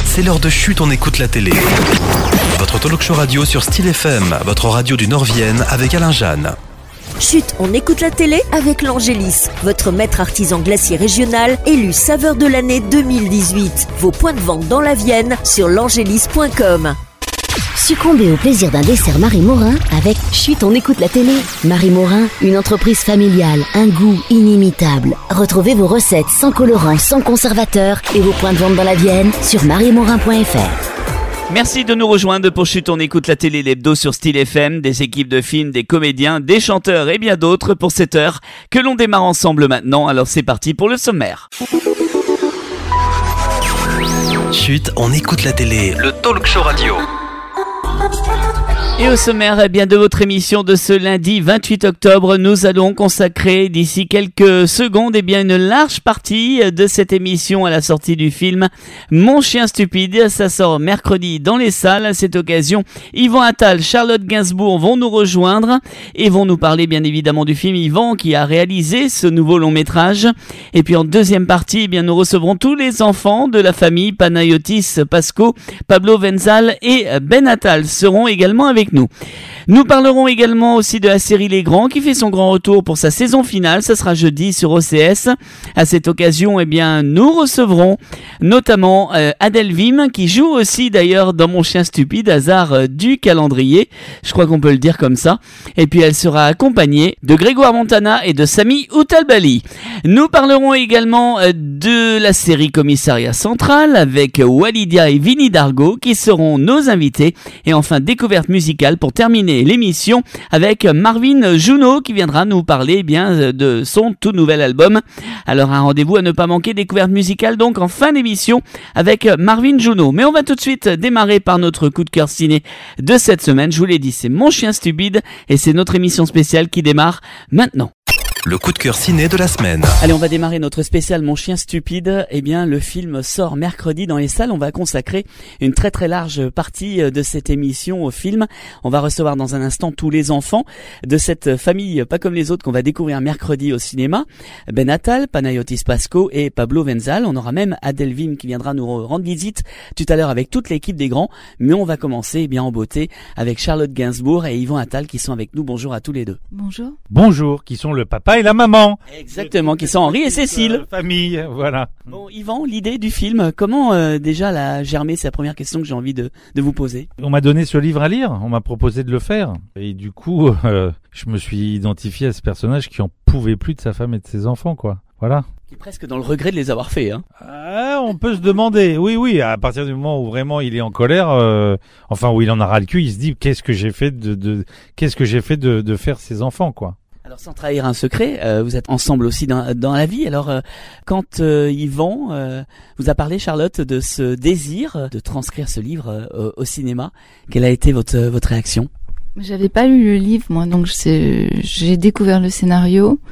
c'est l'heure de Chut, on écoute la télé. Votre talk show radio sur Style FM, votre radio du Nord-Vienne avec Alain Jeanne. Chut, on écoute la télé avec l'Angélis, votre maître artisan glacier régional, élu saveur de l'année 2018. Vos points de vente dans la Vienne sur l'angélis.com. Succombez au plaisir d'un dessert Marie Morin avec Chut, on écoute la télé. Marie Morin, une entreprise familiale, un goût inimitable. Retrouvez vos recettes sans colorants, sans conservateurs et vos points de vente dans la Vienne sur mariemorin.fr. Merci de nous rejoindre pour Chut, on écoute la télé, l'hebdo sur Style FM, des équipes de films, des comédiens, des chanteurs et bien d'autres pour cette heure que l'on démarre ensemble maintenant. Alors c'est parti pour le sommaire. Chut, on écoute la télé, le talk show radio. Et au sommaire de votre émission de ce lundi 28 octobre, nous allons consacrer d'ici quelques secondes une large partie de cette émission à la sortie du film Mon chien stupide. Ça sort mercredi dans les salles. À cette occasion, Yvan Attal, Charlotte Gainsbourg vont nous rejoindre et vont nous parler bien évidemment du film. Yvan qui a réalisé ce nouveau long métrage. Et puis en deuxième partie, nous recevrons tous les enfants de la famille Panayotis Pasco, Pablo Wenzal et Ben Attal seront également avec nous. Nous parlerons également aussi de la série Les Grands qui fait son grand retour pour sa saison finale. Ça sera jeudi sur OCS. À cette occasion, nous recevrons notamment Adèle Vim qui joue aussi d'ailleurs dans Mon chien stupide, hasard du calendrier. Je crois qu'on peut le dire comme ça. Et puis elle sera accompagnée de Grégoire Montana et de Sami Outalbali. Nous parlerons également de la série Commissariat Central avec Walidia et Vinny Dargo qui seront nos invités. Et enfin, découverte musicale pour terminer l'émission avec Marvin Juno qui viendra nous parler de son tout nouvel album. Alors un rendez-vous à ne pas manquer, découverte musicale donc en fin d'émission avec Marvin Juno. Mais on va tout de suite démarrer par notre coup de cœur ciné de cette semaine. Je vous l'ai dit, c'est Mon chien stupide et c'est notre émission spéciale qui démarre maintenant. Le coup de cœur ciné de la semaine. Allez, on va démarrer notre spécial Mon chien stupide. Le film sort mercredi dans les salles. On va consacrer une très très large partie de cette émission au film. On va recevoir dans un instant tous les enfants de cette famille pas comme les autres qu'on va découvrir mercredi au cinéma. Ben Attal, Panayotis Pasco et Pablo Wenzal. On aura même Adèle Vim qui viendra nous rendre visite tout à l'heure avec toute l'équipe des grands. Mais on va commencer en beauté avec Charlotte Gainsbourg et Yvan Attal qui sont avec nous. Bonjour à tous les deux. Bonjour. Bonjour, qui sont le papa et la maman. Exactement, qui sont Henri et Cécile. Famille, voilà. Bon, Yvan, l'idée du film, comment déjà l'a germé? C'est la première question que j'ai envie de vous poser. On m'a donné ce livre à lire, on m'a proposé de le faire. Et du coup, je me suis identifié à ce personnage qui en pouvait plus de sa femme et de ses enfants, quoi. Voilà. Qui est presque dans le regret de les avoir faits, hein. On peut se demander. Oui, à partir du moment où vraiment il est en colère, où il en a ras le cul, il se dit qu'est-ce que j'ai fait de faire ces enfants, quoi. Alors sans trahir un secret, vous êtes ensemble aussi dans la vie. Alors quand Yvan vous a parlé, Charlotte, de ce désir de transcrire ce livre au cinéma, quelle a été votre réaction? J'avais pas lu le livre, moi, donc j'ai découvert le scénario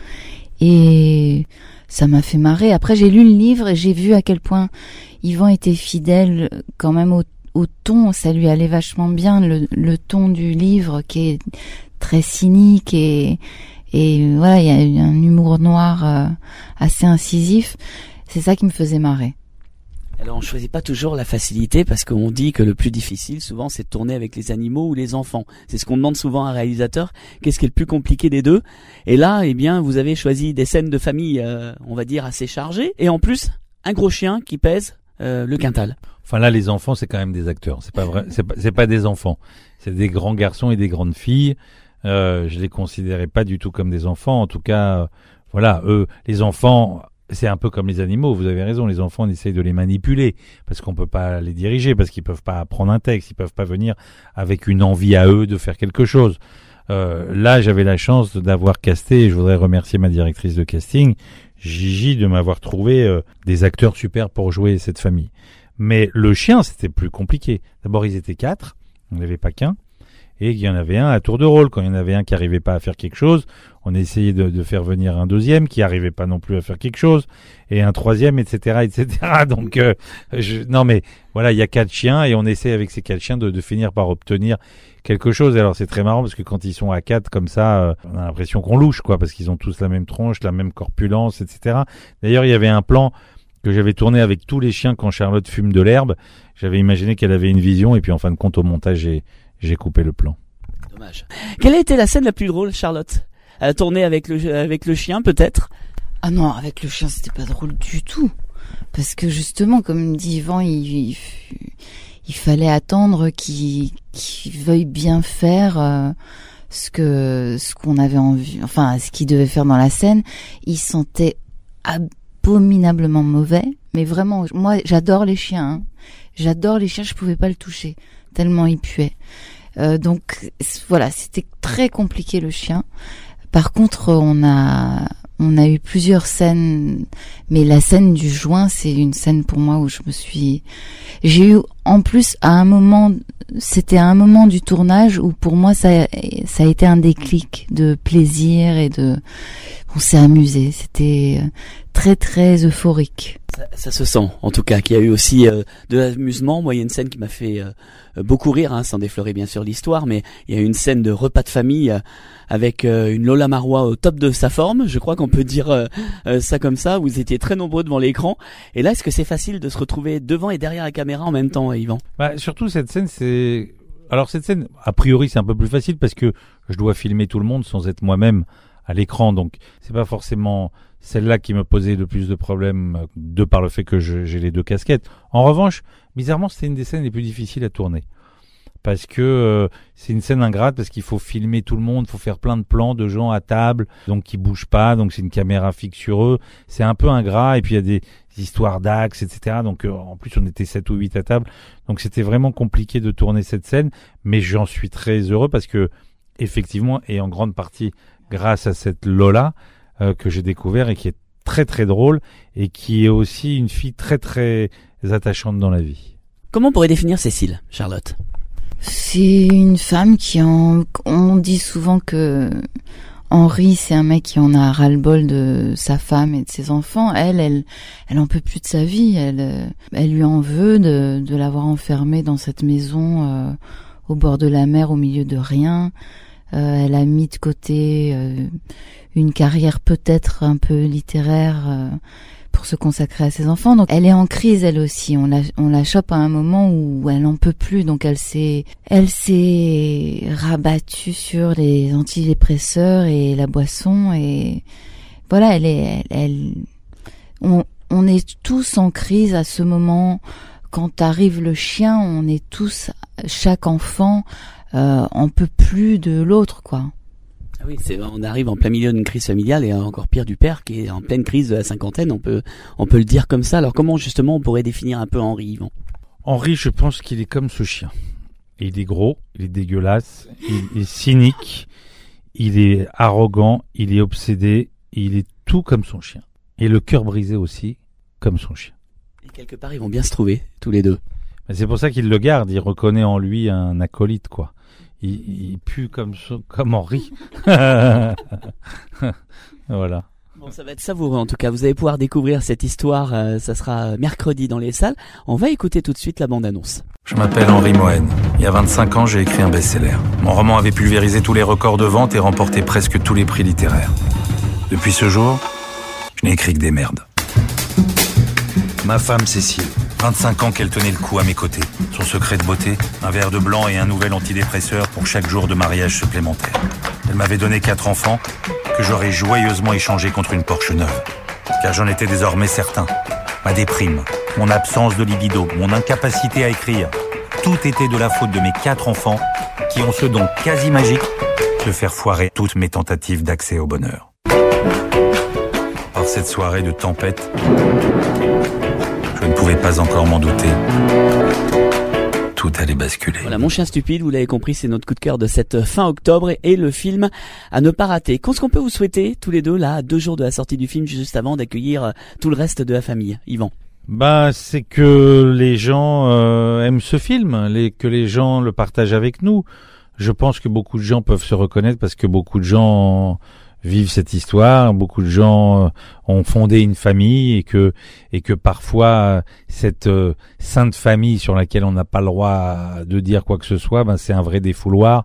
et ça m'a fait marrer. Après, j'ai lu le livre et j'ai vu à quel point Yvan était fidèle quand même au ton. Ça lui allait vachement bien, le ton du livre qui est très cynique et voilà, il y a un humour noir assez incisif. C'est ça qui me faisait marrer. Alors on choisit pas toujours la facilité parce qu'on dit que le plus difficile souvent c'est de tourner avec les animaux ou les enfants. C'est ce qu'on demande souvent à un réalisateur. Qu'est-ce qui est le plus compliqué des deux? Et là, vous avez choisi des scènes de famille, on va dire assez chargées, et en plus un gros chien qui pèse le quintal. Enfin là, les enfants c'est quand même des acteurs. C'est pas vrai, c'est pas des enfants. C'est des grands garçons et des grandes filles. Je les considérais pas du tout comme des enfants. En tout cas, eux, les enfants, c'est un peu comme les animaux. Vous avez raison. Les enfants, on essaye de les manipuler parce qu'on peut pas les diriger, parce qu'ils peuvent pas apprendre un texte, ils peuvent pas venir avec une envie à eux de faire quelque chose. Là, j'avais la chance d'avoir casté, et je voudrais remercier ma directrice de casting, Gigi, de m'avoir trouvé des acteurs super pour jouer cette famille. Mais le chien, c'était plus compliqué. D'abord, ils étaient 4, on n'avait pas qu'un. Et il y en avait un à tour de rôle. Quand il y en avait un qui arrivait pas à faire quelque chose, on essayait de faire venir un deuxième qui arrivait pas non plus à faire quelque chose, et un troisième, etc. Donc, il y a 4 chiens et on essaie avec ces 4 chiens de finir par obtenir quelque chose. Et alors c'est très marrant parce que quand ils sont à 4 comme ça, on a l'impression qu'on louche, quoi, parce qu'ils ont tous la même tronche, la même corpulence, etc. D'ailleurs, il y avait un plan que j'avais tourné avec tous les chiens quand Charlotte fume de l'herbe. J'avais imaginé qu'elle avait une vision et puis en fin de compte au montage j'ai coupé le plan. Dommage. Quelle a été la scène la plus drôle, Charlotte? Elle a tourné avec le chien, peut-être? Ah non, avec le chien, c'était pas drôle du tout. Parce que justement, comme dit Yvan, il fallait attendre qu'il veuille bien faire ce qu'on avait envie, enfin ce qu'il devait faire dans la scène. Il sentait abominablement mauvais, mais vraiment, moi j'adore les chiens. Hein. J'adore les chiens, je pouvais pas le toucher tellement il puait. Donc voilà, c'était très compliqué le chien. Par contre, on a eu plusieurs scènes, mais la scène du joint, c'est une scène pour moi où j'ai eu en plus c'était à un moment du tournage où pour moi ça a été un déclic de plaisir et on s'est amusé, c'était très très euphorique. Ça se sent, en tout cas, qu'il y a eu aussi de l'amusement. Moi, il y a une scène qui m'a fait beaucoup rire, hein, sans déflorer bien sûr l'histoire, mais il y a eu une scène de repas de famille avec une Lola Marois au top de sa forme. Je crois qu'on peut dire ça comme ça. Vous étiez très nombreux devant l'écran. Et là, est-ce que c'est facile de se retrouver devant et derrière la caméra en même temps, Yvan? Surtout cette scène, cette scène, a priori, c'est un peu plus facile parce que je dois filmer tout le monde sans être moi-même à l'écran, donc c'est pas forcément celle-là qui me posait le plus de problèmes de par le fait que j'ai les deux casquettes. En revanche, bizarrement, c'était une des scènes les plus difficiles à tourner parce que c'est une scène ingrate parce qu'il faut filmer tout le monde, il faut faire plein de plans de gens à table, donc qui bougent pas, donc c'est une caméra fixe sur eux, c'est un peu ingrat et puis il y a des histoires d'axes, etc. Donc en plus on était 7 ou 8 à table, donc c'était vraiment compliqué de tourner cette scène, mais j'en suis très heureux parce que effectivement, et en grande partie grâce à cette Lola que j'ai découvert et qui est très très drôle et qui est aussi une fille très très attachante dans la vie. Comment on pourrait définir Cécile, Charlotte? C'est une femme on dit souvent que Henri, c'est un mec qui en a ras-le-bol de sa femme et de ses enfants. Elle en peut plus de sa vie. Elle lui en veut de l'avoir enfermée dans cette maison au bord de la mer, au milieu de rien. Elle a mis de côté une carrière peut-être un peu littéraire pour se consacrer à ses enfants. Donc elle est en crise elle aussi. On la chope à un moment où elle n'en peut plus. Donc elle s'est rabattue sur les antidépresseurs et la boisson et voilà, on est tous en crise à ce moment. Quand arrive le chien, on est tous, chaque enfant on peut plus de l'autre, quoi. Ah oui, on arrive en plein milieu d'une crise familiale et encore pire du père qui est en pleine crise de la cinquantaine, on peut le dire comme ça. Alors comment justement on pourrait définir un peu Henri, Yvan? Henri, je pense qu'il est comme ce chien. Il est gros, il est dégueulasse, il est cynique, il est arrogant, il est obsédé, il est tout comme son chien. Et le cœur brisé aussi, comme son chien. Et quelque part, ils vont bien se trouver, tous les deux. C'est pour ça qu'il le garde, il reconnaît en lui un acolyte, quoi. Il pue comme Henri. Voilà. Bon, ça va être savoureux en tout cas. Vous allez pouvoir découvrir cette histoire. Ça sera mercredi dans les salles. On va écouter tout de suite la bande-annonce. Je m'appelle Henri Mohen. Il y a 25 ans, j'ai écrit un best-seller. Mon roman avait pulvérisé tous les records de vente et remporté presque tous les prix littéraires. Depuis ce jour, je n'ai écrit que des merdes. Ma femme Cécile, 25 ans qu'elle tenait le coup à mes côtés. Son secret de beauté, un verre de blanc et un nouvel antidépresseur pour chaque jour de mariage supplémentaire. Elle m'avait donné 4 enfants que j'aurais joyeusement échangés contre une Porsche neuve. Car j'en étais désormais certain. Ma déprime, mon absence de libido, mon incapacité à écrire, tout était de la faute de mes 4 enfants qui ont ce don quasi magique de faire foirer toutes mes tentatives d'accès au bonheur. Par cette soirée de tempête, je ne pouvais pas encore m'en douter. Tout allait basculer. Voilà, Mon chien stupide, vous l'avez compris, c'est notre coup de cœur de cette fin octobre et le film à ne pas rater. Qu'est-ce qu'on peut vous souhaiter tous les deux, là, à 2 jours de la sortie du film, juste avant d'accueillir tout le reste de la famille? Yvan? C'est que les gens aiment ce film, que les gens le partagent avec nous. Je pense que beaucoup de gens peuvent se reconnaître parce que beaucoup de gens vivent cette histoire, beaucoup de gens ont fondé une famille et que parfois cette sainte famille sur laquelle on n'a pas le droit de dire quoi que ce soit, c'est un vrai défouloir.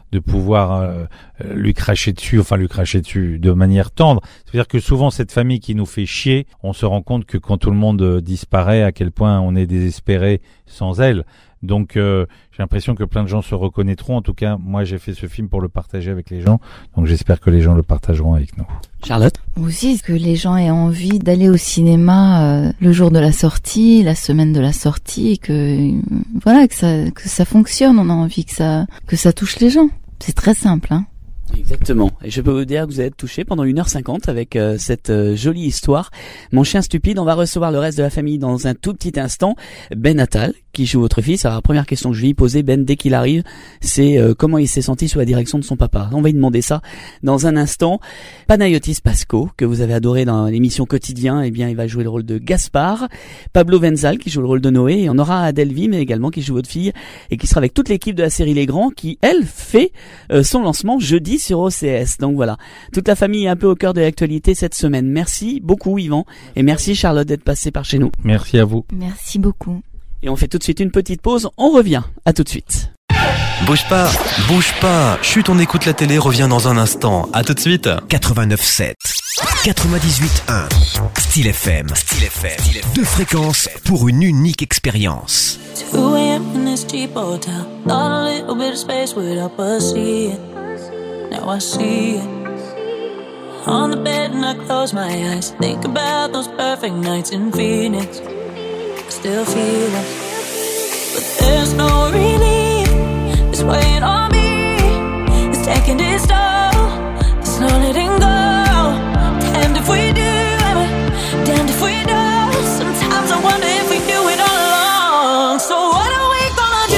de pouvoir lui cracher dessus de manière tendre. C'est-à-dire que souvent cette famille qui nous fait chier, on se rend compte que quand tout le monde disparaît, à quel point on est désespéré sans elle. Donc j'ai l'impression que plein de gens se reconnaîtront. En tout cas, moi j'ai fait ce film pour le partager avec les gens. Donc j'espère que les gens le partageront avec nous. Charlotte? Aussi, que les gens aient envie d'aller au cinéma le jour de la sortie, la semaine de la sortie, et que voilà, que ça fonctionne. On a envie que ça touche les gens. C'est très simple, hein. Exactement. Et je peux vous dire que vous êtes touché pendant 1h50 avec cette jolie histoire. Mon chien stupide, on va recevoir le reste de la famille dans un tout petit instant. Ben Attal, qui joue votre fils. Alors la première question que je lui ai posée, Ben, dès qu'il arrive, c'est comment il s'est senti sous la direction de son papa. On va lui demander ça dans un instant. Panayotis Pasco, que vous avez adoré dans l'émission Quotidien, eh bien il va jouer le rôle de Gaspard. Pablo Wenzal, qui joue le rôle de Noé. Et on aura Adèle Vim également, qui joue votre fille, et qui sera avec toute l'équipe de la série Les Grands, qui, elle, fait son lancement jeudi sur OCS. Donc voilà, toute la famille est un peu au cœur de l'actualité cette semaine. Merci beaucoup Yvan, et merci Charlotte d'être passée par chez nous. Merci à vous. Merci beaucoup. Et on fait tout de suite une petite pause, on revient. À tout de suite. Bouge pas. Chut, on écoute la télé, revient dans un instant. À tout de suite. 89.7, 98.1, Style FM. Deux fréquences pour une unique expérience. 2 a.m. in this cheap hotel. Thought a little bit of space would help us see it. Now I see it. On the bed and I close my eyes. Think about those perfect nights in Phoenix. I still feel it. But there's no relief. It's weighing on me. It's taking its toll. There's no letting go. Damned if we do, damned if we don't. Sometimes I wonder if we do it all along. So what are we gonna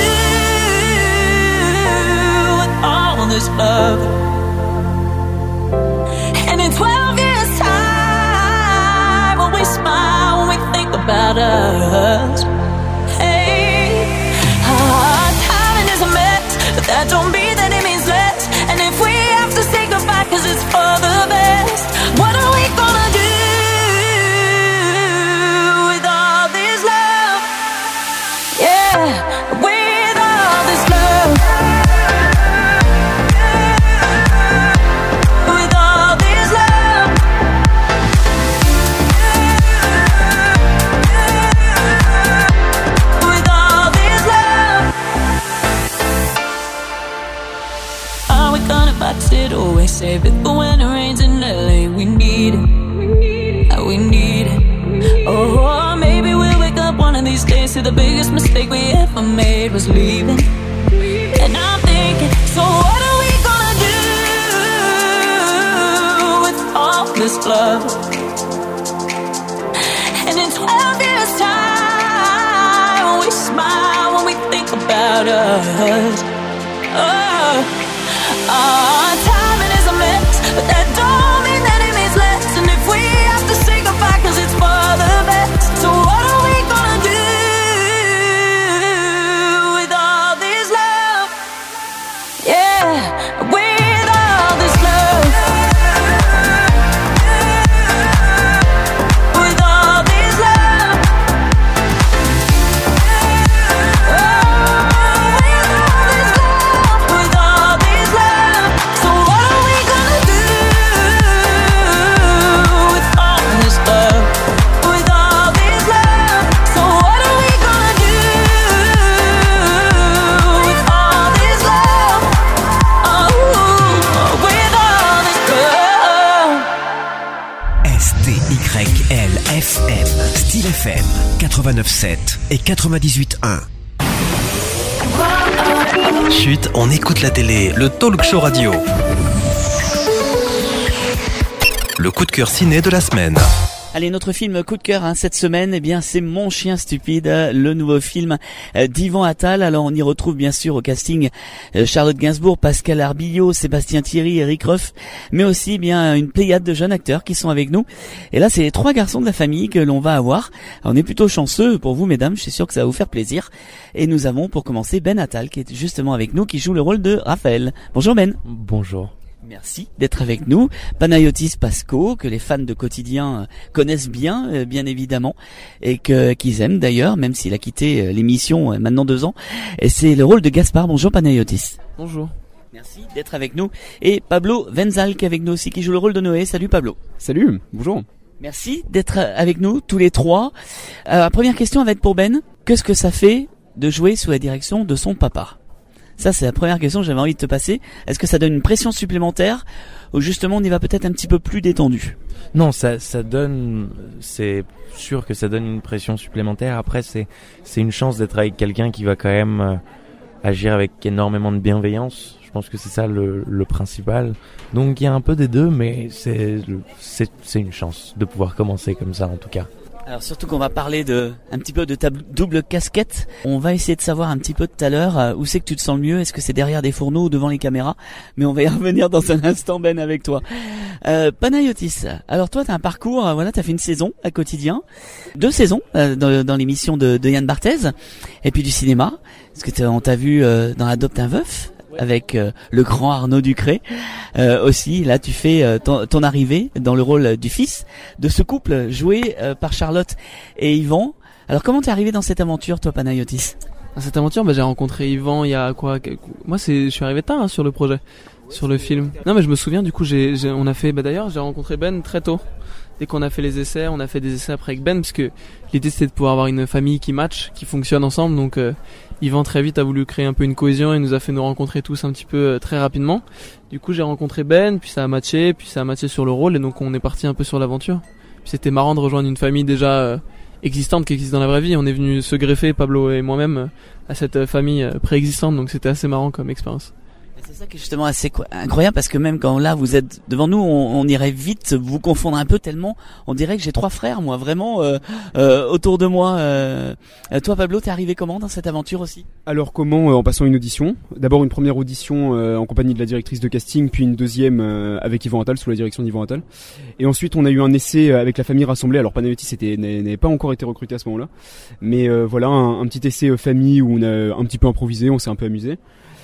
do with all this love? And in 12 years' time, when we smile, when we think about us, hey, our timing is a mess, but that don't mean that it means less. And if we have to say goodbye 'cause it's for the best, what are we gonna do with all this love? Yeah, with all this love. With all this love. With all this love. Are we gonna box it away? Save it for when it rains in LA. We need it. We need it. Oh, maybe we'll wake up one of these days. See, the biggest mistake we ever made was leaving. And I'm thinking, so what are we gonna do with all this love? And in 12 years' time, when we smile, when we think about us, oh, our timing is a mess, but that don't mean that it means less. And if we have to say goodbye 'cause it's for the best, so what are we gonna do with all this love? Yeah, with all this love. With all this love. Oh, with all this love. So what are we gonna do with all this love? With all this love. So what are we gonna do with all this love? Oh, with all this love. STYLFM, Style FM, 89.7 et 98.1. Chut, on écoute la télé, le talk show radio. Le coup de cœur ciné de la semaine. Allez, notre film coup de cœur cette semaine, eh bien c'est Mon chien stupide, le nouveau film d'Yvan Attal. Alors on y retrouve bien sûr au casting Charlotte Gainsbourg, Pascal Arbillot, Sébastien Thierry, Eric Ruff, mais aussi bien une pléiade de jeunes acteurs qui sont avec nous. Et là c'est les 3 garçons de la famille que l'on va avoir. Alors, on est plutôt chanceux pour vous mesdames, je suis sûr que ça va vous faire plaisir. Et nous avons pour commencer Ben Attal qui est justement avec nous, qui joue le rôle de Raphaël. Bonjour Ben. Bonjour. Merci d'être avec nous. Panayotis Pasco, que les fans de Quotidien connaissent bien, bien évidemment, et qu'ils aiment d'ailleurs, même s'il a quitté l'émission maintenant 2 ans. Et c'est le rôle de Gaspard. Bonjour Panayotis. Bonjour. Merci d'être avec nous. Et Pablo Wenzal qui est avec nous aussi, qui joue le rôle de Noé. Salut Pablo. Salut, bonjour. Merci d'être avec nous tous les trois. La première question va être pour Ben. Qu'est-ce que ça fait de jouer sous la direction de son papa? Ça, c'est la première question que j'avais envie de te passer. Est-ce que ça donne une pression supplémentaire ou justement on y va peut-être un petit peu plus détendu? Non, ça donne, c'est sûr que ça donne une pression supplémentaire. Après, c'est une chance d'être avec quelqu'un qui va quand même agir avec énormément de bienveillance. Je pense que c'est ça le principal. Donc il y a un peu des deux, mais c'est une chance de pouvoir commencer comme ça en tout cas. Alors surtout qu'on va parler un petit peu de ta double casquette. On va essayer de savoir un petit peu tout à l'heure où c'est que tu te sens le mieux. Est-ce que c'est derrière des fourneaux ou devant les caméras? Mais on va y revenir dans un instant, Ben, avec toi. Panayotis, alors toi t'as un parcours, t'as fait une saison à Quotidien, 2 saisons dans l'émission de Yann Barthès, et puis du cinéma. Est-ce que on t'a vu dans Adopte un veuf avec le grand Arnaud Ducré aussi. Là tu fais ton arrivée dans le rôle du fils de ce couple joué par Charlotte et Yvan. Alors comment t'es arrivé dans cette aventure toi, Panayotis? Dans cette aventure, j'ai rencontré Yvan il y a quoi? Moi je suis arrivé tard sur le projet, sur le film. Non mais je me souviens, du coup on a fait, d'ailleurs j'ai rencontré Ben très tôt. Dès qu'on a fait les essais, on a fait des essais après avec Ben, parce que l'idée c'était de pouvoir avoir une famille qui match, qui fonctionne ensemble. Donc Yvan très vite a voulu créer un peu une cohésion et nous a fait nous rencontrer tous un petit peu très rapidement. Du coup j'ai rencontré Ben, puis ça a matché sur le rôle, et donc on est parti un peu sur l'aventure. Puis c'était marrant de rejoindre une famille déjà existante, qui existe dans la vraie vie. On est venu se greffer, Pablo et moi-même, à cette famille préexistante, donc c'était assez marrant comme expérience. C'est ça qui est justement assez incroyable, parce que même quand là vous êtes devant nous, on irait vite vous confondre un peu, tellement on dirait que j'ai 3 frères, moi, vraiment autour de moi. Toi Pablo, t'es arrivé comment dans cette aventure aussi? Alors comment? En passant une audition. D'abord une première audition en compagnie de la directrice de casting, puis une deuxième avec Yvan Attal, sous la direction d'Yvan Attal. Et ensuite on a eu un essai avec la famille rassemblée. Alors Panayotis n'avait pas encore été recruté à ce moment-là, mais voilà un petit essai famille où on a un petit peu improvisé, on s'est un peu amusé.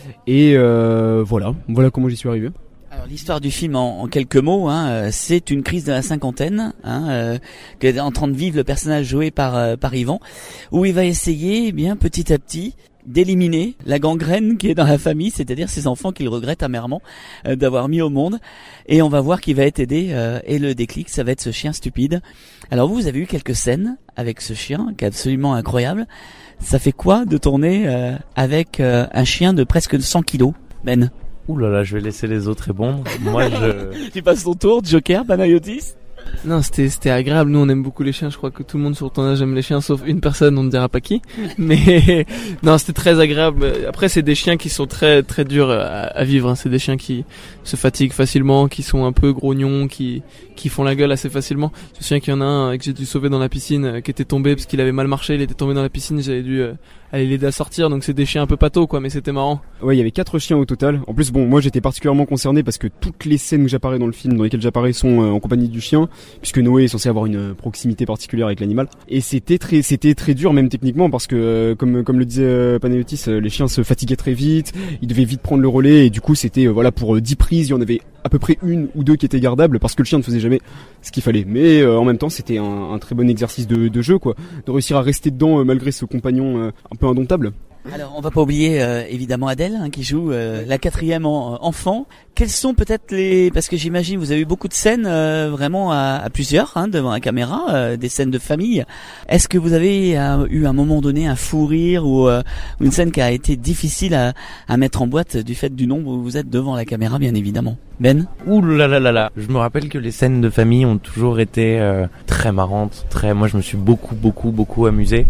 Et voilà comment j'y suis arrivé. Alors l'histoire du film en quelques mots, c'est une crise de la cinquantaine qu'est en train de vivre le personnage joué par Yvan, où il va essayer petit à petit d'éliminer la gangrène qui est dans la famille, c'est-à-dire ces enfants qu'il regrette amèrement d'avoir mis au monde. Et on va voir qu'il va être aidé, et le déclic, ça va être ce chien stupide. Alors vous avez eu quelques scènes avec ce chien qui est absolument incroyable. Ça fait quoi de tourner avec un chien de presque 100 kilos, Ben? Ouh là là, je vais laisser les autres répondre. Moi Tu passes ton tour, Joker, Panayotis? Non, c'était agréable. Nous, on aime beaucoup les chiens. Je crois que tout le monde sur ton âge aime les chiens, sauf une personne, on ne dira pas qui. Mais non, c'était très agréable. Après, c'est des chiens qui sont très très durs à vivre. C'est des chiens qui se fatiguent facilement, qui sont un peu grognons, qui font la gueule assez facilement. Je me souviens qu'il y en a un que j'ai dû sauver dans la piscine, qui était tombé parce qu'il avait mal marché. Il était tombé dans la piscine. J'avais dû aller l'aider à sortir. Donc c'est des chiens un peu patos, quoi. Mais c'était marrant. Ouais, il y avait 4 chiens au total. En plus, moi j'étais particulièrement concerné parce que toutes les scènes où j'apparais dans le film, dans lesquelles j'apparais, sont en compagnie du chien, puisque Noé est censé avoir une proximité particulière avec l'animal. Et c'était très dur, même techniquement, parce que comme le disait Panayotis, les chiens se fatiguaient très vite, ils devaient vite prendre le relais, et du coup c'était pour 10 prises, il y en avait à peu près 1 ou 2 qui étaient gardables, parce que le chien ne faisait jamais ce qu'il fallait. Mais en même temps, c'était un très bon exercice de jeu, quoi, de réussir à rester dedans malgré ce compagnon un peu indomptable. Alors on va pas oublier évidemment Adèle, qui joue la 4e enfant. Quels sont peut-être parce que j'imagine vous avez eu beaucoup de scènes vraiment à plusieurs devant la caméra, des scènes de famille. Est-ce que vous avez eu à un moment donné un fou rire ou une scène qui a été difficile à mettre en boîte du fait du nombre où vous êtes devant la caméra, bien évidemment? Ben? Ouh là là là là. Je me rappelle que les scènes de famille ont toujours été très marrantes. Moi je me suis beaucoup amusé.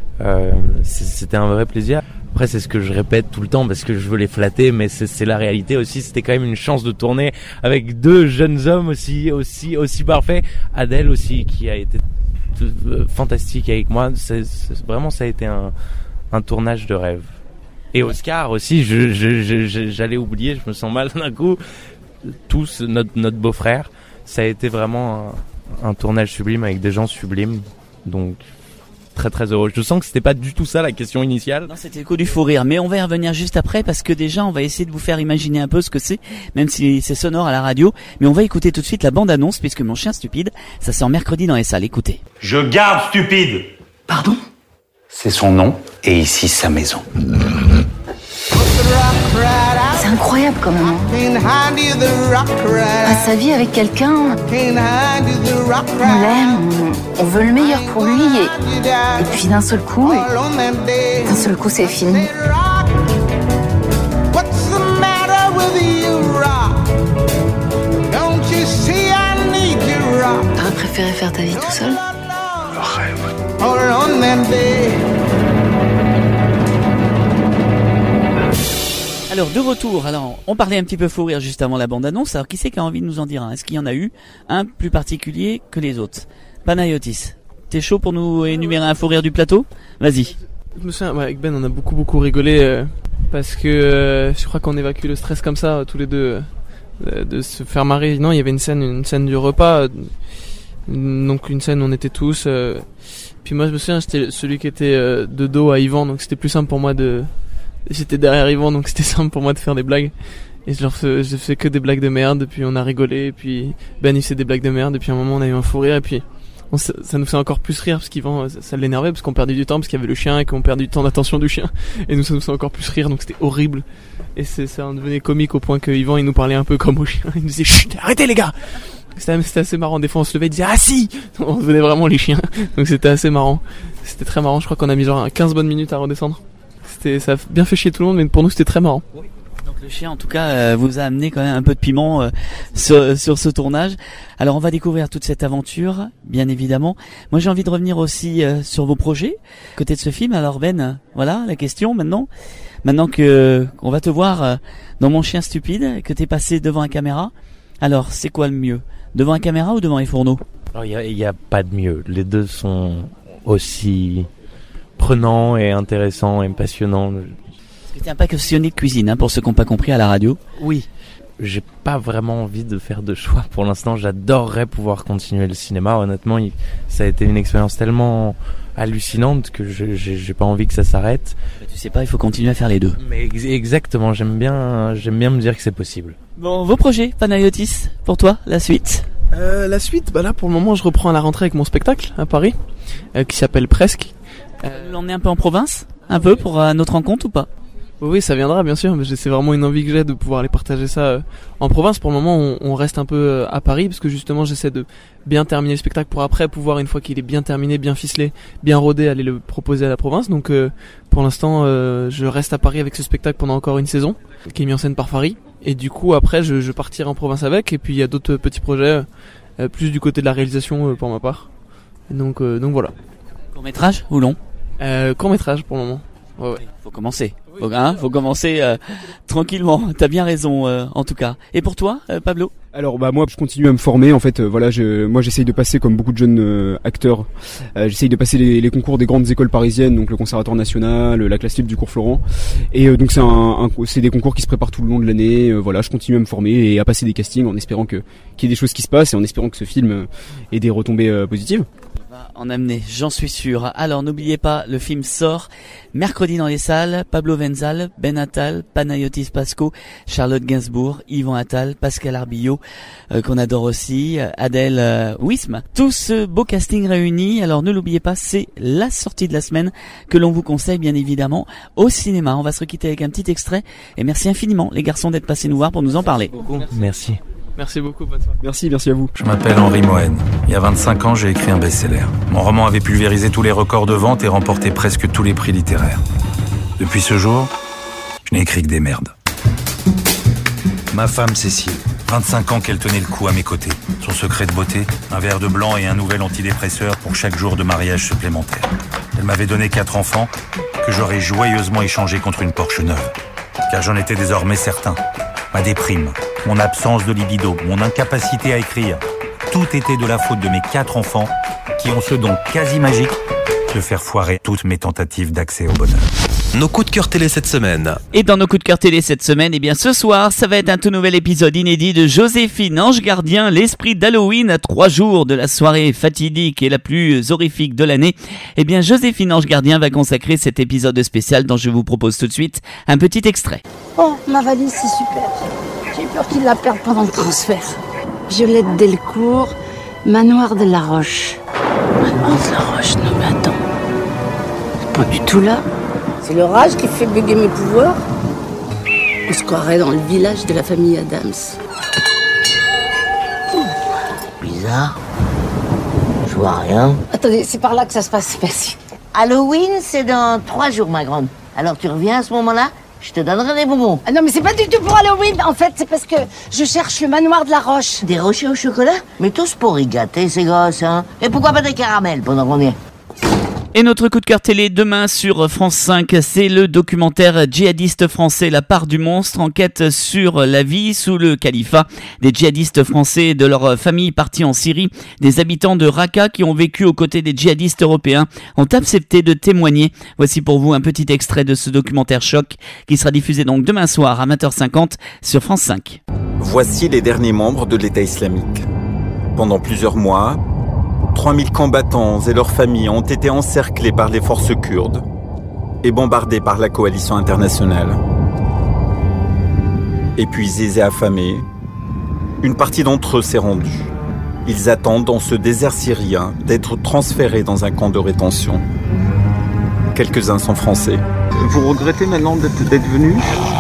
C'était un vrai plaisir. Après c'est ce que je répète tout le temps parce que je veux les flatter, mais c'est la réalité aussi. C'était quand même une chance de tourner avec 2 jeunes hommes aussi parfaits. Adèle aussi, qui a été fantastique avec moi. Vraiment ça a été un tournage de rêve. Et Oscar aussi, j'allais oublier, je me sens mal d'un coup. Tous, notre beau-frère, ça a été vraiment un tournage sublime avec des gens sublimes. Donc très très heureux. Je sens que c'était pas du tout ça la question initiale. Non, c'était le coup du fou rire, mais on va y revenir juste après, parce que déjà on va essayer de vous faire imaginer un peu ce que c'est, même si c'est sonore à la radio. Mais on va écouter tout de suite la bande-annonce, puisque Mon chien stupide, ça sort mercredi dans les salles. Écoutez. Je garde stupide. Pardon? C'est son nom, et ici sa maison. C'est incroyable quand même. Passe sa vie avec quelqu'un, on l'aime, on veut le meilleur pour lui et puis d'un seul coup c'est fini. T'aurais préféré faire ta vie tout seul? Le rêve. Alors, de retour, on parlait un petit peu fou rire juste avant la bande-annonce. Alors, qui c'est qui a envie de nous en dire un? Est-ce qu'il y en a eu un plus particulier que les autres? Panayotis, t'es chaud pour nous énumérer un fou rire du plateau? Vas-y. Je me souviens, avec Ben, on a beaucoup rigolé parce que je crois qu'on évacue le stress comme ça, tous les deux, de se faire marrer. Non, il y avait une scène du repas, donc une scène où on était tous. Puis moi, je me souviens, j'étais celui qui était de dos à Yvan, donc c'était plus simple pour moi J'étais derrière Yvan, donc c'était simple pour moi de faire des blagues. Et je faisais que des blagues de merde, puis on a rigolé, et puis Ben il faisait des blagues de merde, et puis à un moment on a eu un fou rire, et puis ça nous fait encore plus rire, parce qu'Yvan, ça l'énervait, parce qu'on perdait du temps, parce qu'il y avait le chien, et qu'on perdait du temps d'attention du chien. Et nous, ça nous fait encore plus rire, donc c'était horrible. Et ça en devenait comique au point que Yvan, il nous parlait un peu comme au chien. Il nous disait, chut, arrêtez les gars! C'était assez marrant. Des fois on se levait et disait, ah si! On devenait vraiment les chiens. Donc c'était assez marrant. C'était très marrant, je crois qu'on a mis genre 15 bonnes minutes à redescendre. Ça a bien fait chier tout le monde, mais pour nous c'était très marrant. Oui. Donc le chien en tout cas vous a amené quand même un peu de piment sur ce tournage. Alors on va découvrir toute cette aventure, bien évidemment. Moi j'ai envie de revenir aussi sur vos projets côté de ce film. Alors Ben, voilà la question maintenant que on va te voir dans Mon chien stupide, que t'es passé devant une caméra. Alors c'est quoi le mieux, devant une caméra ou devant les fourneaux? Alors il y a pas de mieux. Les deux sont aussi prenant et intéressant et passionnant. Parce que t'es un passionné de cuisine, pour ceux qui n'ont pas compris à la radio. Oui. J'ai pas vraiment envie de faire de choix pour l'instant. J'adorerais pouvoir continuer le cinéma. Honnêtement, ça a été une expérience tellement hallucinante que j'ai pas envie que ça s'arrête. Tu sais pas, il faut continuer à faire les deux. Mais exactement, j'aime bien me dire que c'est possible. Bon, vos projets, Panayotis, pour toi, la suite? La suite, là pour le moment je reprends à la rentrée avec mon spectacle à Paris, qui s'appelle Presque. Nous l'emmener un peu en province, un peu pour notre rencontre ou pas? Oui, ça viendra bien sûr, mais c'est vraiment une envie que j'ai de pouvoir aller partager ça en province. Pour le moment, on reste un peu à Paris, parce que justement j'essaie de bien terminer le spectacle pour après pouvoir, une fois qu'il est bien terminé, bien ficelé, bien rodé, aller le proposer à la province. Donc pour l'instant, je reste à Paris avec ce spectacle pendant encore une saison, qui est mis en scène par Farid. Et du coup après je partirai en province avec, et puis il y a d'autres petits projets, plus du côté de la réalisation pour ma part. Et donc voilà. Court-métrage ou long? Court-métrage pour le moment. Ouais. Faut commencer. Faut commencer tranquillement. T'as bien raison en tout cas. Et pour toi, Pablo? Alors moi je continue à me former en fait. Moi j'essaye de passer comme beaucoup de jeunes acteurs. J'essaye de passer les concours des grandes écoles parisiennes, donc le Conservatoire national, la classe libre du cours Florent. Et donc c'est des concours qui se préparent tout le long de l'année. Je continue à me former et à passer des castings en espérant qu'il y ait des choses qui se passent et en espérant que ce film ait des retombées positives. En amener, j'en suis sûr. Alors n'oubliez pas, le film sort mercredi dans les salles. Pablo Wenzal, Ben Attal, Panayotis Pasco, Charlotte Gainsbourg, Yvan Attal, Pascal Arbillot, qu'on adore aussi, Adèle Wism. Tout ce beau casting réuni. Alors ne l'oubliez pas, c'est la sortie de la semaine que l'on vous conseille bien évidemment au cinéma. On va se quitter avec un petit extrait. Et merci infiniment les garçons d'être passés nous voir pour nous en parler. Merci. Merci beaucoup, bonne soirée. Merci à vous. Je m'appelle Henri Mohen. Il y a 25 ans, j'ai écrit un best-seller. Mon roman avait pulvérisé tous les records de vente et remporté presque tous les prix littéraires. Depuis ce jour, je n'ai écrit que des merdes. Ma femme Cécile, 25 ans qu'elle tenait le coup à mes côtés. Son secret de beauté, un verre de blanc et un nouvel antidépresseur pour chaque jour de mariage supplémentaire. Elle m'avait donné 4 enfants que j'aurais joyeusement échangés contre une Porsche neuve. Car j'en étais désormais certain. Ma déprime, mon absence de libido, mon incapacité à écrire, tout était de la faute de mes 4 enfants qui ont ce don quasi magique de faire foirer toutes mes tentatives d'accès au bonheur. Nos coups de cœur télé cette semaine. Et dans nos coups de cœur télé cette semaine, ce soir, ça va être un tout nouvel épisode inédit de Joséphine, Ange Gardien, l'esprit d'Halloween à 3 jours de la soirée fatidique et la plus horrifique de l'année. Joséphine, Ange Gardien va consacrer cet épisode spécial dont je vous propose tout de suite un petit extrait. Oh, ma valise, c'est super. J'ai peur qu'il la perde pendant le transfert. Violette Delcourt, Manoir de la Roche. Manoir de la Roche, non mais attends. C'est pas du tout là. C'est l'orage qui fait bugger mes pouvoirs. On se croirait dans le village de la famille Adams. Bizarre. Je vois rien. Attendez, c'est par là que ça se passe, merci. Halloween, c'est dans 3 jours, ma grande. Alors tu reviens à ce moment-là, je te donnerai des bonbons. Ah non, mais c'est pas du tout pour Halloween. En fait, c'est parce que je cherche le manoir de la Roche. Des rochers au chocolat? Mais tous pour y gâter, ces gosses, hein. Et pourquoi pas des caramels pendant qu'on y est? Et notre coup de cœur télé demain sur France 5, c'est le documentaire djihadiste français La part du monstre, enquête sur la vie sous le califat des djihadistes français et de leurs familles parties en Syrie. Des habitants de Raqqa qui ont vécu aux côtés des djihadistes européens ont accepté de témoigner. Voici pour vous un petit extrait de ce documentaire choc qui sera diffusé donc demain soir à 20h50 sur France 5. Voici les derniers membres de l'État islamique. Pendant plusieurs mois, 3000 combattants et leurs familles ont été encerclés par les forces kurdes et bombardés par la coalition internationale. Épuisés et affamés, une partie d'entre eux s'est rendue. Ils attendent dans ce désert syrien d'être transférés dans un camp de rétention. Quelques-uns sont français. Vous regrettez maintenant d'être venus ?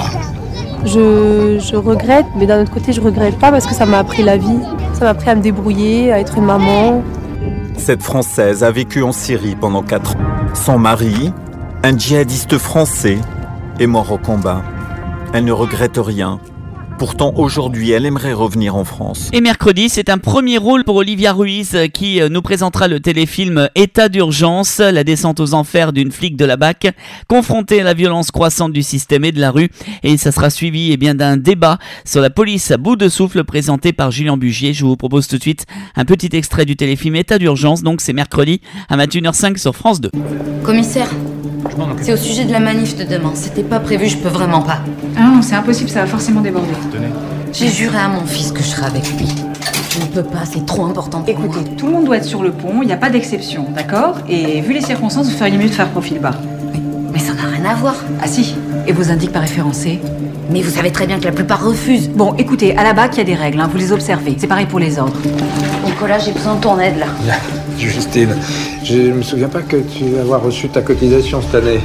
Je regrette, mais d'un autre côté, je regrette pas parce que ça m'a appris la vie. Ça m'a appris à me débrouiller, à être une maman. Cette Française a vécu en Syrie pendant 4 ans. Son mari, un djihadiste français, est mort au combat. Elle ne regrette rien. Pourtant, aujourd'hui, elle aimerait revenir en France. Et mercredi, c'est un premier rôle pour Olivia Ruiz qui nous présentera le téléfilm État d'urgence, la descente aux enfers d'une flic de la BAC, confrontée à la violence croissante du système et de la rue. Et ça sera suivi d'un débat sur la police à bout de souffle présenté par Julien Bugier. Je vous propose tout de suite un petit extrait du téléfilm État d'urgence. Donc c'est mercredi à 21h05 sur France 2. Commissaire, c'est au sujet de la manif de demain. C'était pas prévu, je peux vraiment pas. Ah non, c'est impossible, ça va forcément déborder. J'ai juré à mon fils que je serai avec lui. Je ne peux pas, c'est trop important pour moi. Écoutez, tout le monde doit être sur le pont, il n'y a pas d'exception, d'accord? Et vu les circonstances, vous feriez mieux de faire profil bas. Mais ça n'a rien à voir. Ah si, et vos indiques pas référencés? Mais vous savez très bien que la plupart refusent. Bon, écoutez, à la BAC, il y a des règles, vous les observez. C'est pareil pour les ordres. Nicolas, j'ai besoin de ton aide, là. Justine, je me souviens pas que tu vas avoir reçu ta cotisation cette année.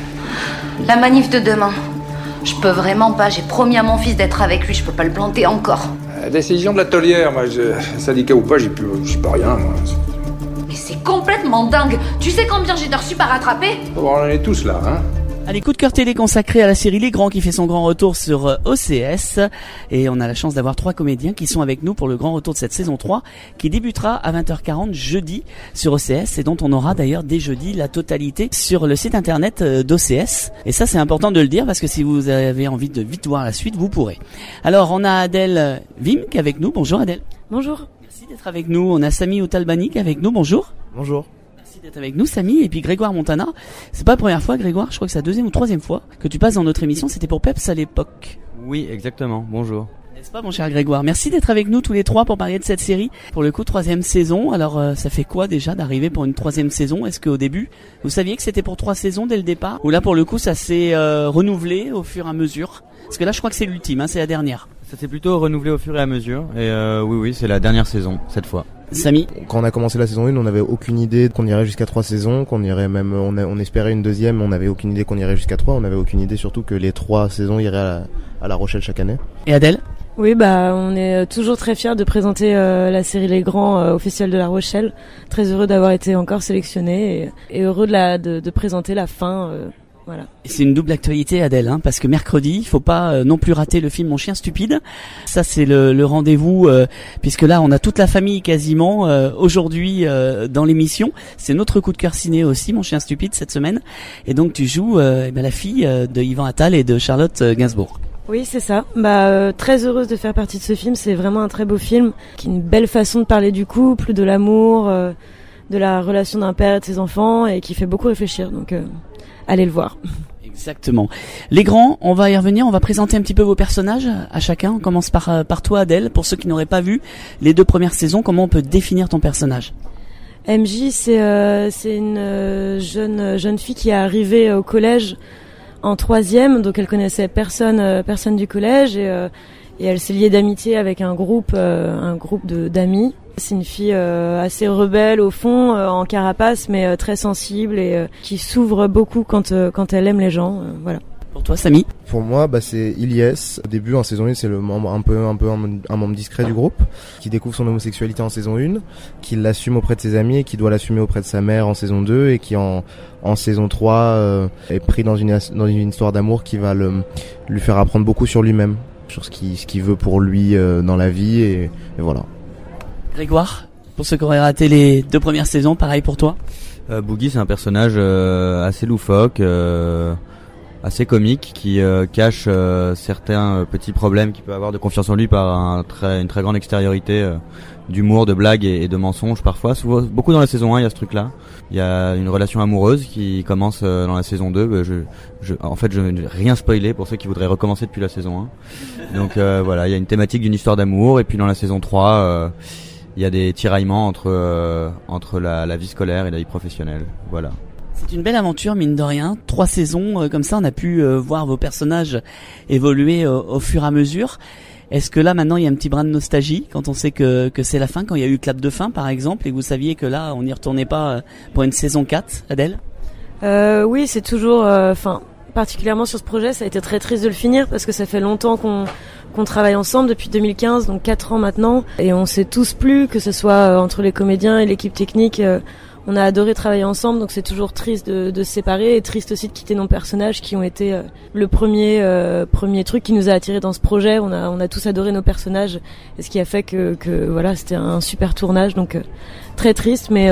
La manif de demain. Je peux vraiment pas, j'ai promis à mon fils d'être avec lui, je peux pas le planter encore. Décision de la taulière, moi, syndicat ou pas, j'y peux rien, moi. Mais c'est complètement dingue. Tu sais combien j'ai de reçus par rattraper? Bon, on en est tous là, hein. Allez, coup de cœur télé consacré à la série Les Grands qui fait son grand retour sur OCS. Et on a la chance d'avoir 3 comédiens qui sont avec nous pour le grand retour de cette saison 3 qui débutera à 20h40 jeudi sur OCS et dont on aura d'ailleurs dès jeudi la totalité sur le site internet d'OCS. Et ça, c'est important de le dire parce que si vous avez envie de vite voir la suite, vous pourrez. Alors, on a Adèle Vim qui est avec nous. Bonjour Adèle. Bonjour. Merci d'être avec nous. On a Samy Outalbani qui est avec nous. Bonjour. Bonjour. D'être avec nous, Samy, et puis Grégoire Montana. C'est pas la première fois, Grégoire, je crois que c'est la 2e ou 3e fois que tu passes dans notre émission. C'était pour Peps à l'époque. Oui, exactement. Bonjour. N'est-ce pas, mon cher Grégoire? Merci d'être avec nous tous les 3 pour parler de cette série. Pour le coup, 3e saison. Alors, ça fait quoi déjà d'arriver pour une 3e saison? Est-ce qu'au début, vous saviez que c'était pour 3 saisons dès le départ? Ou là, pour le coup, ça s'est renouvelé au fur et à mesure? Parce que là, je crois que c'est l'ultime, hein, c'est la dernière. Ça s'est plutôt renouvelé au fur et à mesure. Et oui, c'est la dernière saison, cette fois. Samy? Quand on a commencé la saison 1, on n'avait aucune idée qu'on irait jusqu'à 3 saisons, qu'on irait même, on espérait une 2e, on n'avait aucune idée qu'on irait jusqu'à 3, on n'avait aucune idée surtout que les 3 saisons iraient à La Rochelle chaque année. Et Adèle? Oui, on est toujours très fiers de présenter la série Les Grands au Festival de La Rochelle. Très heureux d'avoir été encore sélectionnés et heureux de présenter la fin. Voilà. Et c'est une double actualité, Adèle, hein, parce que mercredi, il faut pas non plus rater le film Mon chien stupide. Ça, c'est le rendez-vous, puisque là, on a toute la famille quasiment aujourd'hui dans l'émission. C'est notre coup de cœur ciné aussi, Mon chien stupide, cette semaine. Et donc, tu joues la fille de Yvan Attal et de Charlotte Gainsbourg. Oui, c'est ça. Très heureuse de faire partie de ce film. C'est vraiment un très beau film, qui est une belle façon de parler du couple, de l'amour, de la relation d'un père et de ses enfants, et qui fait beaucoup réfléchir. Donc, allez le voir. Exactement. Les Grands, on va y revenir, on va présenter un petit peu vos personnages à chacun. On commence par toi, Adèle. Pour ceux qui n'auraient pas vu les 2 premières saisons, comment on peut définir ton personnage? MJ, c'est une jeune fille qui est arrivée au collège en 3e, donc elle connaissait personne du collège et elle s'est liée d'amitié avec un groupe d'amis. C'est une fille assez rebelle au fond, en carapace, mais très sensible et qui s'ouvre beaucoup quand elle aime les gens. Voilà. Pour toi, Samy? Pour moi, c'est Ilyes. Au début, en saison 1, c'est le membre un membre discret du groupe, qui découvre son homosexualité en saison 1, qui l'assume auprès de ses amis et qui doit l'assumer auprès de sa mère en saison 2 et qui en saison 3 est pris dans une histoire d'amour qui va lui faire apprendre beaucoup sur lui-même, sur ce qu'il veut pour lui dans la vie et voilà. Grégoire, pour ceux qui auraient raté les 2 premières saisons, pareil pour toi? Boogie, c'est un personnage assez loufoque, assez comique, qui cache certains petits problèmes qu'il peut avoir de confiance en lui par une très grande extériorité d'humour, de blagues et de mensonges parfois. Souvent, beaucoup dans la saison 1, il y a ce truc-là. Il y a une relation amoureuse qui commence dans la saison 2. En fait, je ne vais rien spoiler pour ceux qui voudraient recommencer depuis la saison 1. Donc voilà, il y a une thématique d'une histoire d'amour. Et puis dans la saison 3... il y a des tiraillements entre la vie scolaire et la vie professionnelle. Voilà. C'est une belle aventure, mine de rien. 3 saisons, comme ça, on a pu voir vos personnages évoluer au fur et à mesure. Est-ce que là, maintenant, il y a un petit brin de nostalgie quand on sait que c'est la fin, quand il y a eu le clap de fin, par exemple, et que vous saviez que là, on n'y retournait pas pour une saison 4, Adèle? Oui, c'est toujours... particulièrement sur ce projet, ça a été très triste de le finir parce que ça fait longtemps qu'on travaille ensemble depuis 2015, donc 4 ans maintenant, et on s'est tous plu, que ce soit entre les comédiens et l'équipe technique. On a adoré travailler ensemble, donc c'est toujours triste de se séparer et triste aussi de quitter nos personnages qui ont été le premier truc qui nous a attirés dans ce projet. On a tous adoré nos personnages, et ce qui a fait que voilà, c'était un super tournage, donc très triste, mais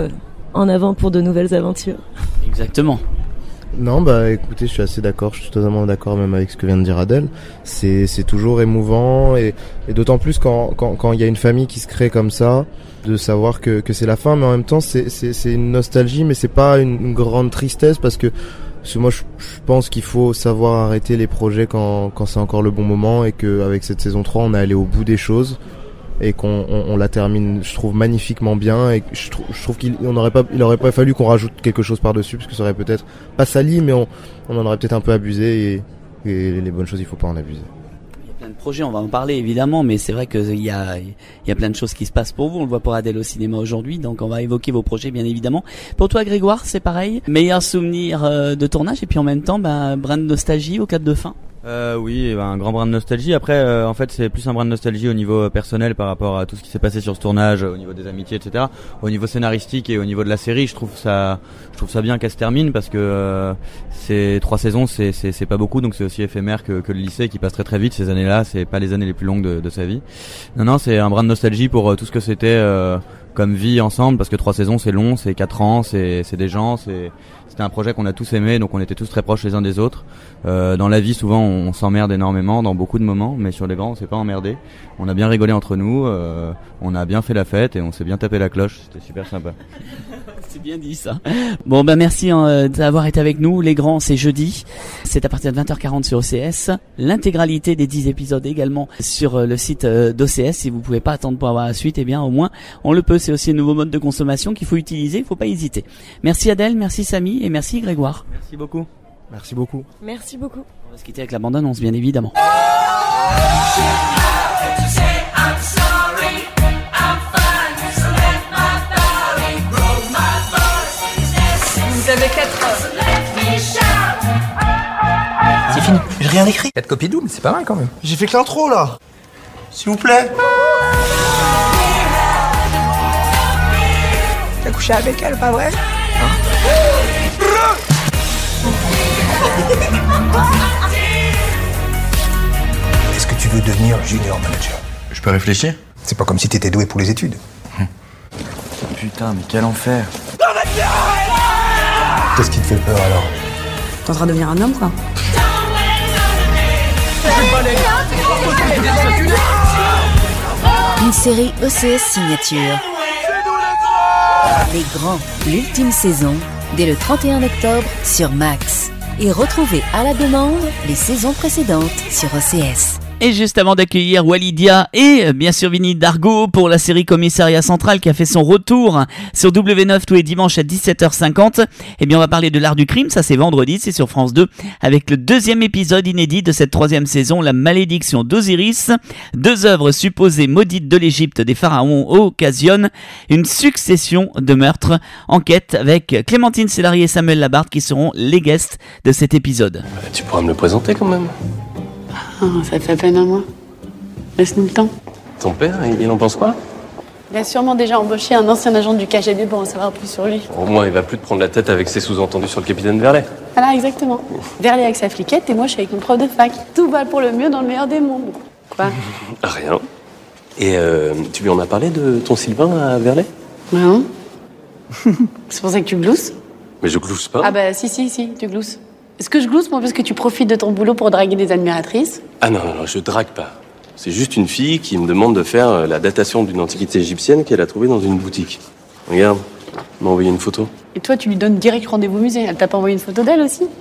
en avant pour de nouvelles aventures. Exactement. Non, écoutez, je suis assez d'accord, je suis totalement d'accord même avec ce que vient de dire Adèle. C'est toujours émouvant et d'autant plus quand il y a une famille qui se crée comme ça, de savoir que c'est la fin, mais en même temps c'est une nostalgie, mais c'est pas une grande tristesse parce que moi je pense qu'il faut savoir arrêter les projets quand c'est encore le bon moment et qu'avec cette saison 3 on est allé au bout des choses et qu'on la termine, je trouve, magnifiquement bien, et je trouve qu'il aurait pas fallu qu'on rajoute quelque chose par-dessus, parce que ça aurait peut-être pas sali, mais on en aurait peut-être un peu abusé, et les bonnes choses, il faut pas en abuser. Il y a plein de projets, on va en parler évidemment, mais c'est vrai qu'il y a plein de choses qui se passent pour vous. On le voit pour Adèle au cinéma aujourd'hui, donc on va évoquer vos projets bien évidemment. Pour toi, Grégoire, c'est pareil, meilleur souvenir de tournage, et puis en même temps, brin de nostalgie au clap de fin. Oui, un grand brin de nostalgie. Après, en fait, c'est plus un brin de nostalgie au niveau personnel par rapport à tout ce qui s'est passé sur ce tournage, au niveau des amitiés, etc. Au niveau scénaristique et au niveau de la série, je trouve ça bien qu'elle se termine parce que ces 3 saisons, c'est pas beaucoup, donc c'est aussi éphémère que le lycée qui passe très très vite. Ces années-là, c'est pas les années les plus longues de sa vie. Non, c'est un brin de nostalgie pour tout ce que c'était comme vie ensemble, parce que 3 saisons, c'est long, c'est 4 ans, c'est des gens, c'était un projet qu'on a tous aimé, donc on était tous très proches les uns des autres. Dans la vie, souvent, on s'emmerde énormément dans beaucoup de moments, mais sur les grands, on s'est pas emmerdé. On a bien rigolé entre nous, on a bien fait la fête et on s'est bien tapé la cloche. C'était super sympa. C'est bien dit ça. Bon, merci d'avoir été avec nous. Les grands, c'est jeudi. C'est à partir de 20h40 sur OCS. L'intégralité des 10 épisodes également sur le site d'OCS. Si vous pouvez pas attendre pour avoir la suite, eh bien au moins on le peut. C'est aussi un nouveau mode de consommation qu'il faut utiliser. Il faut pas hésiter. Merci Adèle, merci Samy et merci Grégoire. Merci beaucoup. Merci beaucoup. Merci beaucoup. On va se quitter avec la bande-annonce, bien évidemment. Vous avez 4 heures. C'est fini, j'ai rien écrit. 4 copies doubles, c'est pas mal quand même. J'ai fait que l'intro là. S'il vous plaît. T'as couché avec elle, pas vrai? Est-ce que tu veux devenir junior manager? Je peux réfléchir? C'est pas comme si t'étais doué pour les études. Putain, mais quel enfer. Qu'est-ce qui te fait peur alors? T'es en train de devenir un homme, quoi. Une série OCS signature. Les Grands, l'ultime saison, dès le 31 octobre sur Max. Et retrouvez à la demande les saisons précédentes sur OCS. Et juste avant d'accueillir Walidia et bien sûr Vinny Dargaud pour la série Commissariat Central qui a fait son retour sur W9 tous les dimanches à 17h50, eh bien on va parler de l'art du crime, ça c'est vendredi, c'est sur France 2 avec le deuxième épisode inédit de cette troisième saison, La Malédiction d'Osiris. 2 œuvres supposées maudites de l'Égypte des pharaons occasionnent une succession de meurtres. Enquête avec Clémentine Célarier et Samuel Labarthe qui seront les guests de cet épisode. Tu pourras me le présenter quand même. Oh, ça fait à peine un mois. Laisse-nous le temps. Ton père, il en pense quoi? Il a sûrement déjà embauché un ancien agent du KGB pour en savoir plus sur lui. Au moins, il va plus te prendre la tête avec ses sous-entendus sur le capitaine Verlet. Voilà, exactement. Verlet avec sa fliquette et moi je suis avec mon prof de fac. Tout va pour le mieux dans le meilleur des mondes. Quoi? Rien. Et tu lui en as parlé de ton Sylvain à Verlet? Non. C'est pour ça que tu glousses? Mais je glousse pas. Ah bah si, tu glousses. Est-ce que je glousse, moi, parce que tu profites de ton boulot pour draguer des admiratrices? Ah non, je drague pas. C'est juste une fille qui me demande de faire la datation d'une antiquité égyptienne qu'elle a trouvée dans une boutique. Regarde, elle m'a envoyé une photo. Et toi, tu lui donnes direct rendez-vous au musée. Elle t'a pas envoyé une photo d'elle aussi?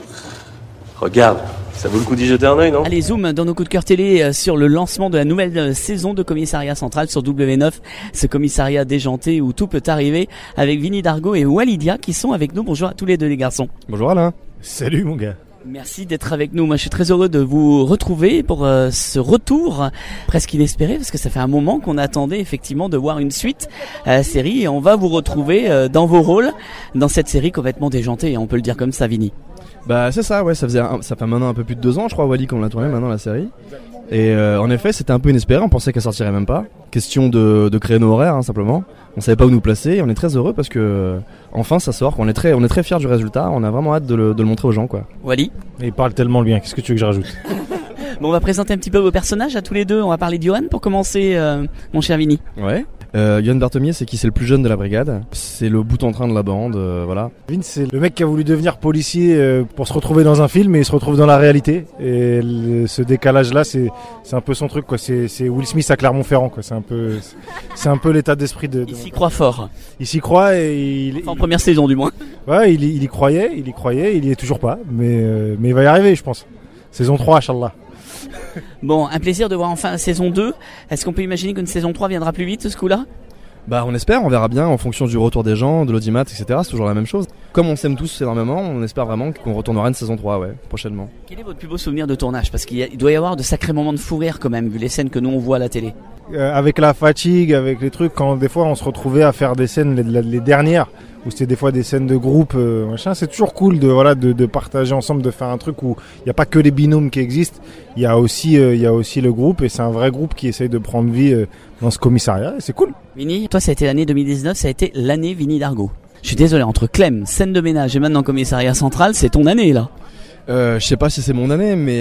Regarde, ça vaut le coup d'y jeter un œil, non? Allez, zoom dans nos coups de cœur télé sur le lancement de la nouvelle saison de Commissariat Central sur W9. Ce commissariat déjanté où tout peut arriver avec Vinny Dargaud et Walidia qui sont avec nous. Bonjour à tous les deux les garçons. Bonjour Alain. Salut mon gars. Merci d'être avec nous. Moi, je suis très heureux de vous retrouver pour ce retour presque inespéré parce que ça fait un moment qu'on attendait effectivement de voir une suite à la série et on va vous retrouver dans vos rôles dans cette série complètement déjantée, on peut le dire comme ça, Vinny. Bah c'est ça, ouais, ça fait maintenant un peu plus de 2 ans, je crois, Wally, qu'on l'a tourné maintenant la série. Et en effet, c'était un peu inespéré, on pensait qu'elle sortirait même pas. Question de créneau horaire, hein, simplement. On savait pas où nous placer et on est très heureux parce que enfin ça sort, on est très fiers du résultat, on a vraiment hâte de le montrer aux gens, quoi. Wally? Il parle tellement bien, qu'est-ce que tu veux que je rajoute? Bon, on va présenter un petit peu vos personnages à tous les deux, on va parler d'Johan pour commencer, mon cher Vinny. Ouais. Johan Berthemier, c'est le plus jeune de la brigade. C'est le bout en train de la bande, voilà. Vince, c'est le mec qui a voulu devenir policier pour se retrouver dans un film et il se retrouve dans la réalité. Et ce décalage-là, c'est un peu son truc, quoi. C'est Will Smith à Clermont-Ferrand, quoi. C'est un peu l'état d'esprit de. Il s'y croit fort. Il s'y croit et en première saison du moins. Ouais, il y croyait, il y est toujours pas, mais il va y arriver, je pense. Saison 3, Inch'Allah. Bon, un plaisir de voir enfin la saison 2. Est-ce qu'on peut imaginer qu'une saison 3 viendra plus vite ce coup-là? Bah on espère, on verra bien en fonction du retour des gens, de l'audimat, etc. C'est toujours la même chose. Comme on s'aime tous énormément, on espère vraiment qu'on retournera une saison 3, ouais, prochainement. Quel est votre plus beau souvenir de tournage? Parce qu'il doit y avoir de sacrés moments de fou rire quand même, vu les scènes que nous on voit à la télé. Avec la fatigue, avec les trucs, quand des fois on se retrouvait à faire des scènes, les dernières, où c'était des fois des scènes de groupe, machin, c'est toujours cool de partager ensemble, de faire un truc où il n'y a pas que les binômes qui existent, il y a aussi le groupe, et c'est un vrai groupe qui essaye de prendre vie dans ce commissariat, et c'est cool. Vinny, toi ça a été l'année 2019, ça a été l'année Vinny Dargaud. Je suis désolé, entre Clem, scène de ménage et maintenant Commissariat Central, c'est ton année là. Je sais pas si c'est mon année, mais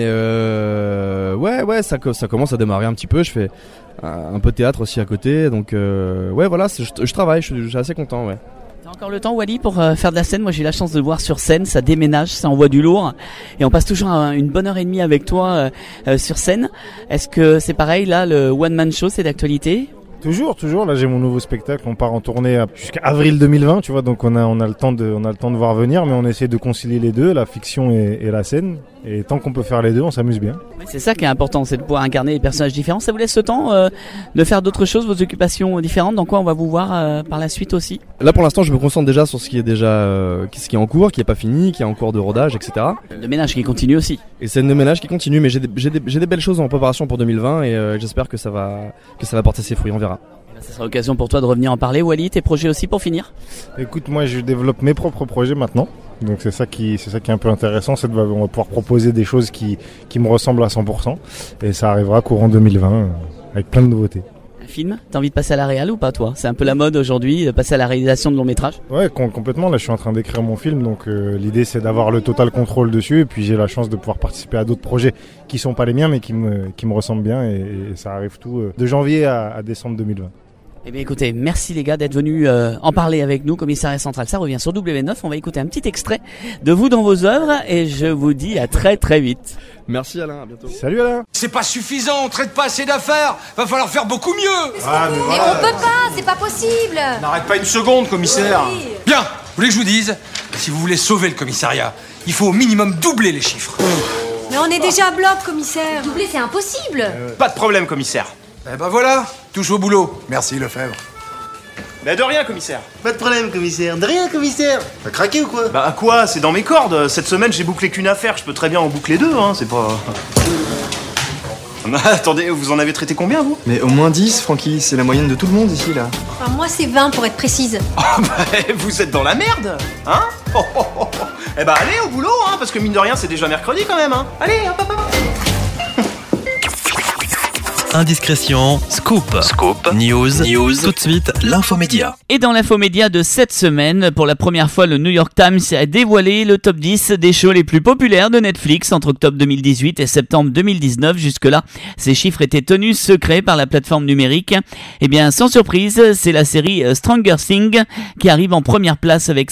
ouais, ça commence à démarrer un petit peu. Je fais un peu de théâtre aussi à côté, donc ouais, voilà, je travaille, je suis assez content, ouais. T'as encore le temps, Wally, pour faire de la scène? Moi, j'ai eu la chance de le voir sur scène, ça déménage, ça envoie du lourd, et on passe toujours une bonne heure et demie avec toi sur scène. Est-ce que c'est pareil là, le one man show, c'est d'actualité? Toujours. Là, j'ai mon nouveau spectacle. On part en tournée jusqu'à avril 2020, tu vois. Donc, on a le temps de voir venir, mais on essaie de concilier les deux, la fiction et la scène. Et tant qu'on peut faire les deux, on s'amuse bien. Oui, c'est ça qui est important, c'est de pouvoir incarner des personnages différents. Ça vous laisse le temps de faire d'autres choses, vos occupations différentes? Dans quoi on va vous voir par la suite aussi? Là, pour l'instant, je me concentre déjà sur ce qui est ce qui est en cours, qui est pas fini, qui est en cours de rodage, etc. Le ménage qui continue aussi. Et scène de ménage qui continue, mais j'ai des belles choses en préparation pour 2020 et j'espère que ça va porter ses fruits. On verra. Ça sera l'occasion pour toi de revenir en parler. Wally, tes projets aussi pour finir? Écoute, moi je développe mes propres projets maintenant. Donc c'est ça qui est un peu intéressant, c'est on va pouvoir proposer des choses qui me ressemblent à 100%. Et ça arrivera courant 2020 avec plein de nouveautés. Un film? T'as envie de passer à la réal ou pas toi? C'est un peu la mode aujourd'hui, de passer à la réalisation de long métrage? Ouais, complètement. Là je suis en train d'écrire mon film, donc l'idée c'est d'avoir le total contrôle dessus. Et puis j'ai la chance de pouvoir participer à d'autres projets qui sont pas les miens mais qui me ressemblent bien. Et ça arrive tout de janvier à décembre 2020. Eh bien écoutez, merci les gars d'être venus en parler avec nous. Commissariat Central, ça revient sur W9. On va écouter un petit extrait de vous dans vos œuvres et je vous dis à très très vite. Merci Alain, à bientôt. Salut Alain. C'est pas suffisant, on traite pas assez d'affaires. Va falloir faire beaucoup mieux. Ah, mais on peut pas, c'est pas possible. N'arrête pas une seconde, commissaire. Oui. Bien, vous voulez que je vous dise? Si vous voulez sauver le commissariat, il faut au minimum doubler les chiffres. Mais Mais on est déjà à bloc, commissaire. Doubler, c'est impossible. Pas de problème, commissaire. Eh ben voilà, touche au boulot. Merci Lefebvre. Bah de rien, commissaire. Pas de problème, commissaire. De rien, commissaire. T'as craqué ou quoi? Bah quoi? C'est dans mes cordes. Cette semaine, j'ai bouclé qu'une affaire. Je peux très bien en boucler deux, hein. C'est pas... Attendez, vous en avez traité combien, vous? Mais au moins 10, Francky. C'est la moyenne de tout le monde ici, là. Enfin, moi, c'est 20 pour être précise. Oh bah, vous êtes dans la merde, hein? Eh bah allez au boulot, hein, parce que mine de rien, c'est déjà mercredi quand même, hein. Allez, hop, hop, hop. Indiscrétion, scoop, news, tout de suite, l'infomédia. Et dans l'infomédia de cette semaine, pour la première fois, le New York Times a dévoilé le top 10 des shows les plus populaires de Netflix entre octobre 2018 et septembre 2019. Jusque-là, ces chiffres étaient tenus secrets par la plateforme numérique. Eh bien, sans surprise, c'est la série Stranger Things qui arrive en première place avec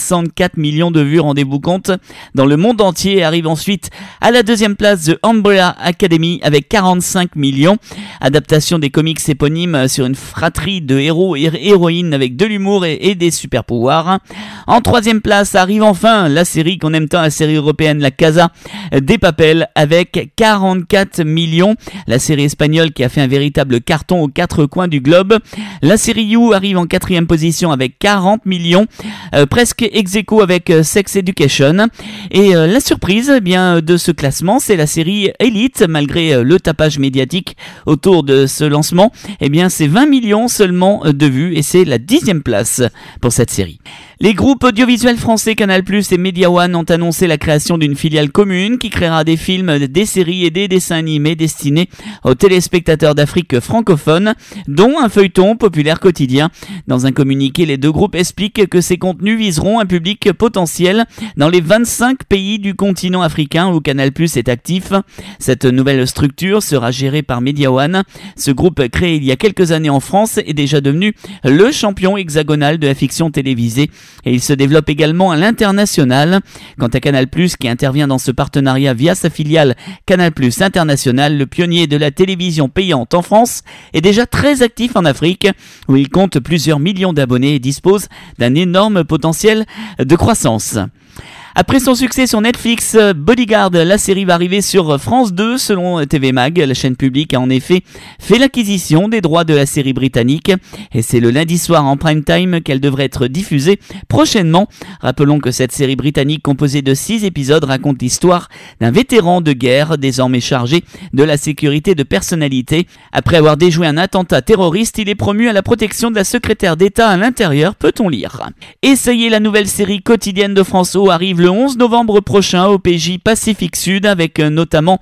64 millions de vues, rendez-vous compte, dans le monde entier. Arrive ensuite à la deuxième place The Umbrella Academy avec 45 millions. Adaptation des comics éponymes sur une fratrie de héros et héroïnes avec de l'humour et des super pouvoirs. En troisième place arrive enfin la série qu'on aime tant, la série européenne La Casa des Papel avec 44 millions. La série espagnole qui a fait un véritable carton aux quatre coins du globe. La série You arrive en quatrième position avec 40 millions, presque ex-aequo avec Sex Education. Et la surprise bien de ce classement, c'est la série Elite. Malgré le tapage médiatique autour de ce lancement, eh bien c'est 20 millions seulement de vues et c'est la 10e place pour cette série. Les groupes audiovisuels français Canal+ et Media One ont annoncé la création d'une filiale commune qui créera des films, des séries et des dessins animés destinés aux téléspectateurs d'Afrique francophone, dont un feuilleton populaire quotidien. Dans un communiqué, les deux groupes expliquent que ces contenus viseront un public potentiel dans les 25 pays du continent africain où Canal+ est actif. Cette nouvelle structure sera gérée par Media One. Ce groupe créé il y a quelques années en France est déjà devenu le champion hexagonal de la fiction télévisée et il se développe également à l'international. Quant à Canal+, qui intervient dans ce partenariat via sa filiale Canal+ International, le pionnier de la télévision payante en France, est déjà très actif en Afrique où il compte plusieurs millions d'abonnés et dispose d'un énorme potentiel de croissance. Après son succès sur Netflix, Bodyguard, la série va arriver sur France 2 selon TV Mag. La chaîne publique a en effet fait l'acquisition des droits de la série britannique et c'est le lundi soir en prime time qu'elle devrait être diffusée prochainement. Rappelons que cette série britannique composée de 6 épisodes raconte l'histoire d'un vétéran de guerre désormais chargé de la sécurité de personnalités. Après avoir déjoué un attentat terroriste, il est promu à la protection de la secrétaire d'État à l'intérieur, peut-on lire. Et ça y est, la nouvelle série quotidienne de France O arrive le 11 novembre prochain au PJ Pacifique Sud avec notamment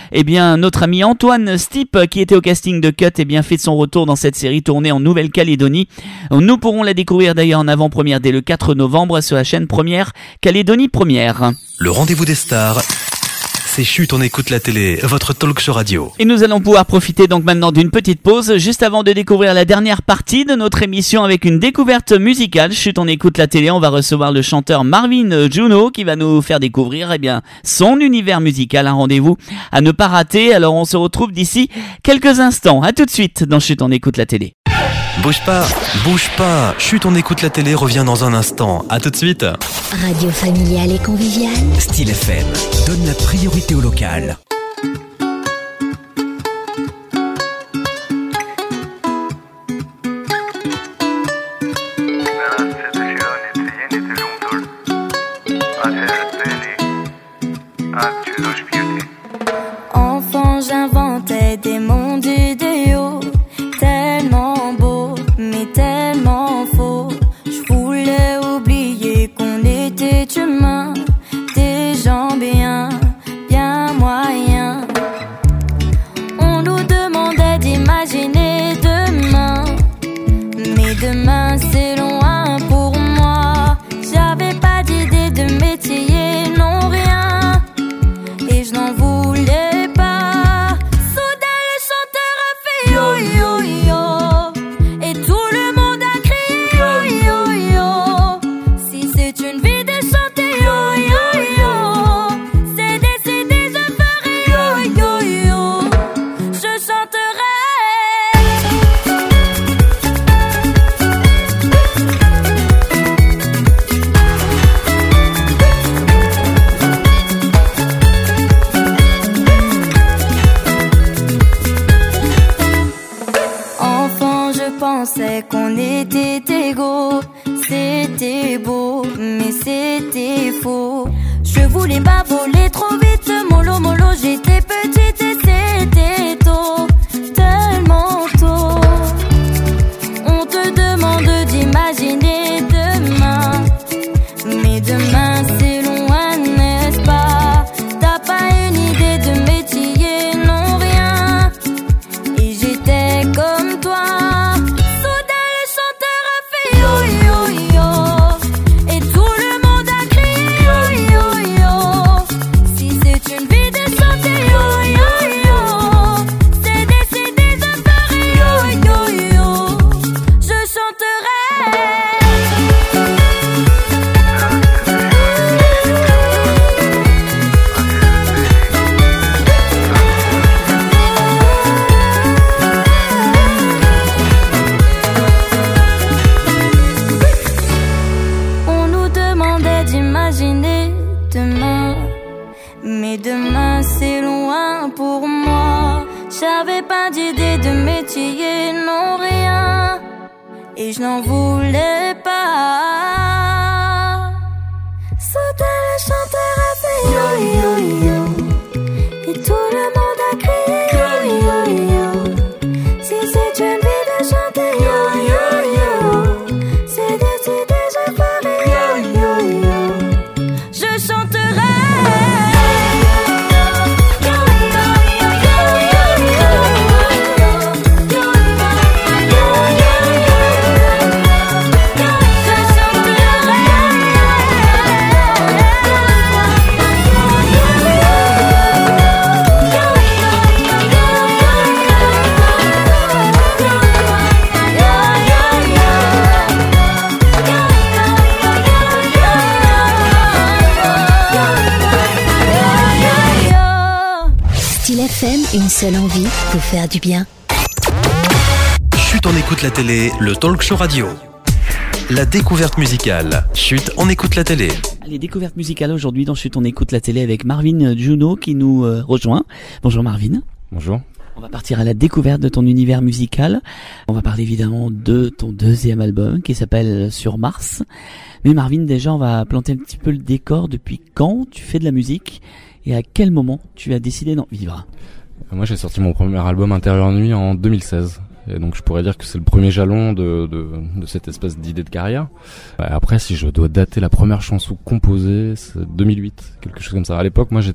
notre ami Antoine Stipe qui était au casting de Cut fait de son retour dans cette série tournée en Nouvelle-Calédonie. Nous pourrons la découvrir d'ailleurs en avant-première dès le 4 novembre sur la chaîne Première Calédonie Première. Le rendez-vous des stars, c'est Chut, on écoute la télé, votre talk show radio. Et nous allons pouvoir profiter donc maintenant d'une petite pause, juste avant de découvrir la dernière partie de notre émission avec une découverte musicale. Chut, on écoute la télé, on va recevoir le chanteur Marvin Juno qui va nous faire découvrir son univers musical, un rendez-vous à ne pas rater. Alors on se retrouve d'ici quelques instants. À tout de suite dans Chut, on écoute la télé. Bouge pas, Chut, on écoute la télé revient dans un instant. À tout de suite. Radio familiale et conviviale. Style FM donne la priorité au local. Enfant, j'inventais des mondes idéaux, tellement beaux, mais tellement faux. Je voulais oublier qu'on était humains, des gens bien moyens. On nous demandait d'imaginer demain, mais demain c'est loin pour moi. J'avais pas d'idée de métier, non rien, et je n'en voulais pas. Soudain le chanteur Je voulais pas voler trop vite, mollo mollo, j'étais petite et c'était tôt, tellement tôt. On te demande d'imaginer demain, mais demain c'est loin, n'est-ce pas? T'as pas une idée de métier, non rien. Et j'étais comme toi. Soudain le chanteur a fait yo yo yo, et tout le monde a crié yo yo yo. Si c'est une vie de chanter yo yo yo, c'est décidé de faire yo yo yo. Je chanterai. On nous demandait d'imaginer demain, mais demain c'est loin pour moi. J'avais pas d'idée de métier, non rien, et je n'en voulais pas. Soudain le chanteur a fait yo yo yo, et tout le monde a crié yo yo yo. Si c'est une vie de chanter yo yo yo, c'est décidé, je ferai yo yo yo. Je chanterai. Style FM, une seule envie, vous faire du bien. Chut, on écoute la télé, le talk show radio. La découverte musicale. Chut, on écoute la télé. Les découvertes musicales aujourd'hui dans Chut, on écoute la télé avec Marvin Juno qui nous rejoint. Bonjour Marvin. Bonjour. On va partir à la découverte de ton univers musical. On va parler évidemment de ton deuxième album qui s'appelle Sur Mars. Mais Marvin, déjà, on va planter un petit peu le décor. Depuis quand tu fais de la musique et à quel moment tu as décidé d'en vivre? Moi, j'ai sorti mon premier album Intérieur Nuit en 2016. Et donc je pourrais dire que c'est le premier jalon de cette espèce d'idée de carrière. Après, si je dois dater la première chanson composée, c'est 2008, quelque chose comme ça. À l'époque, moi j'ai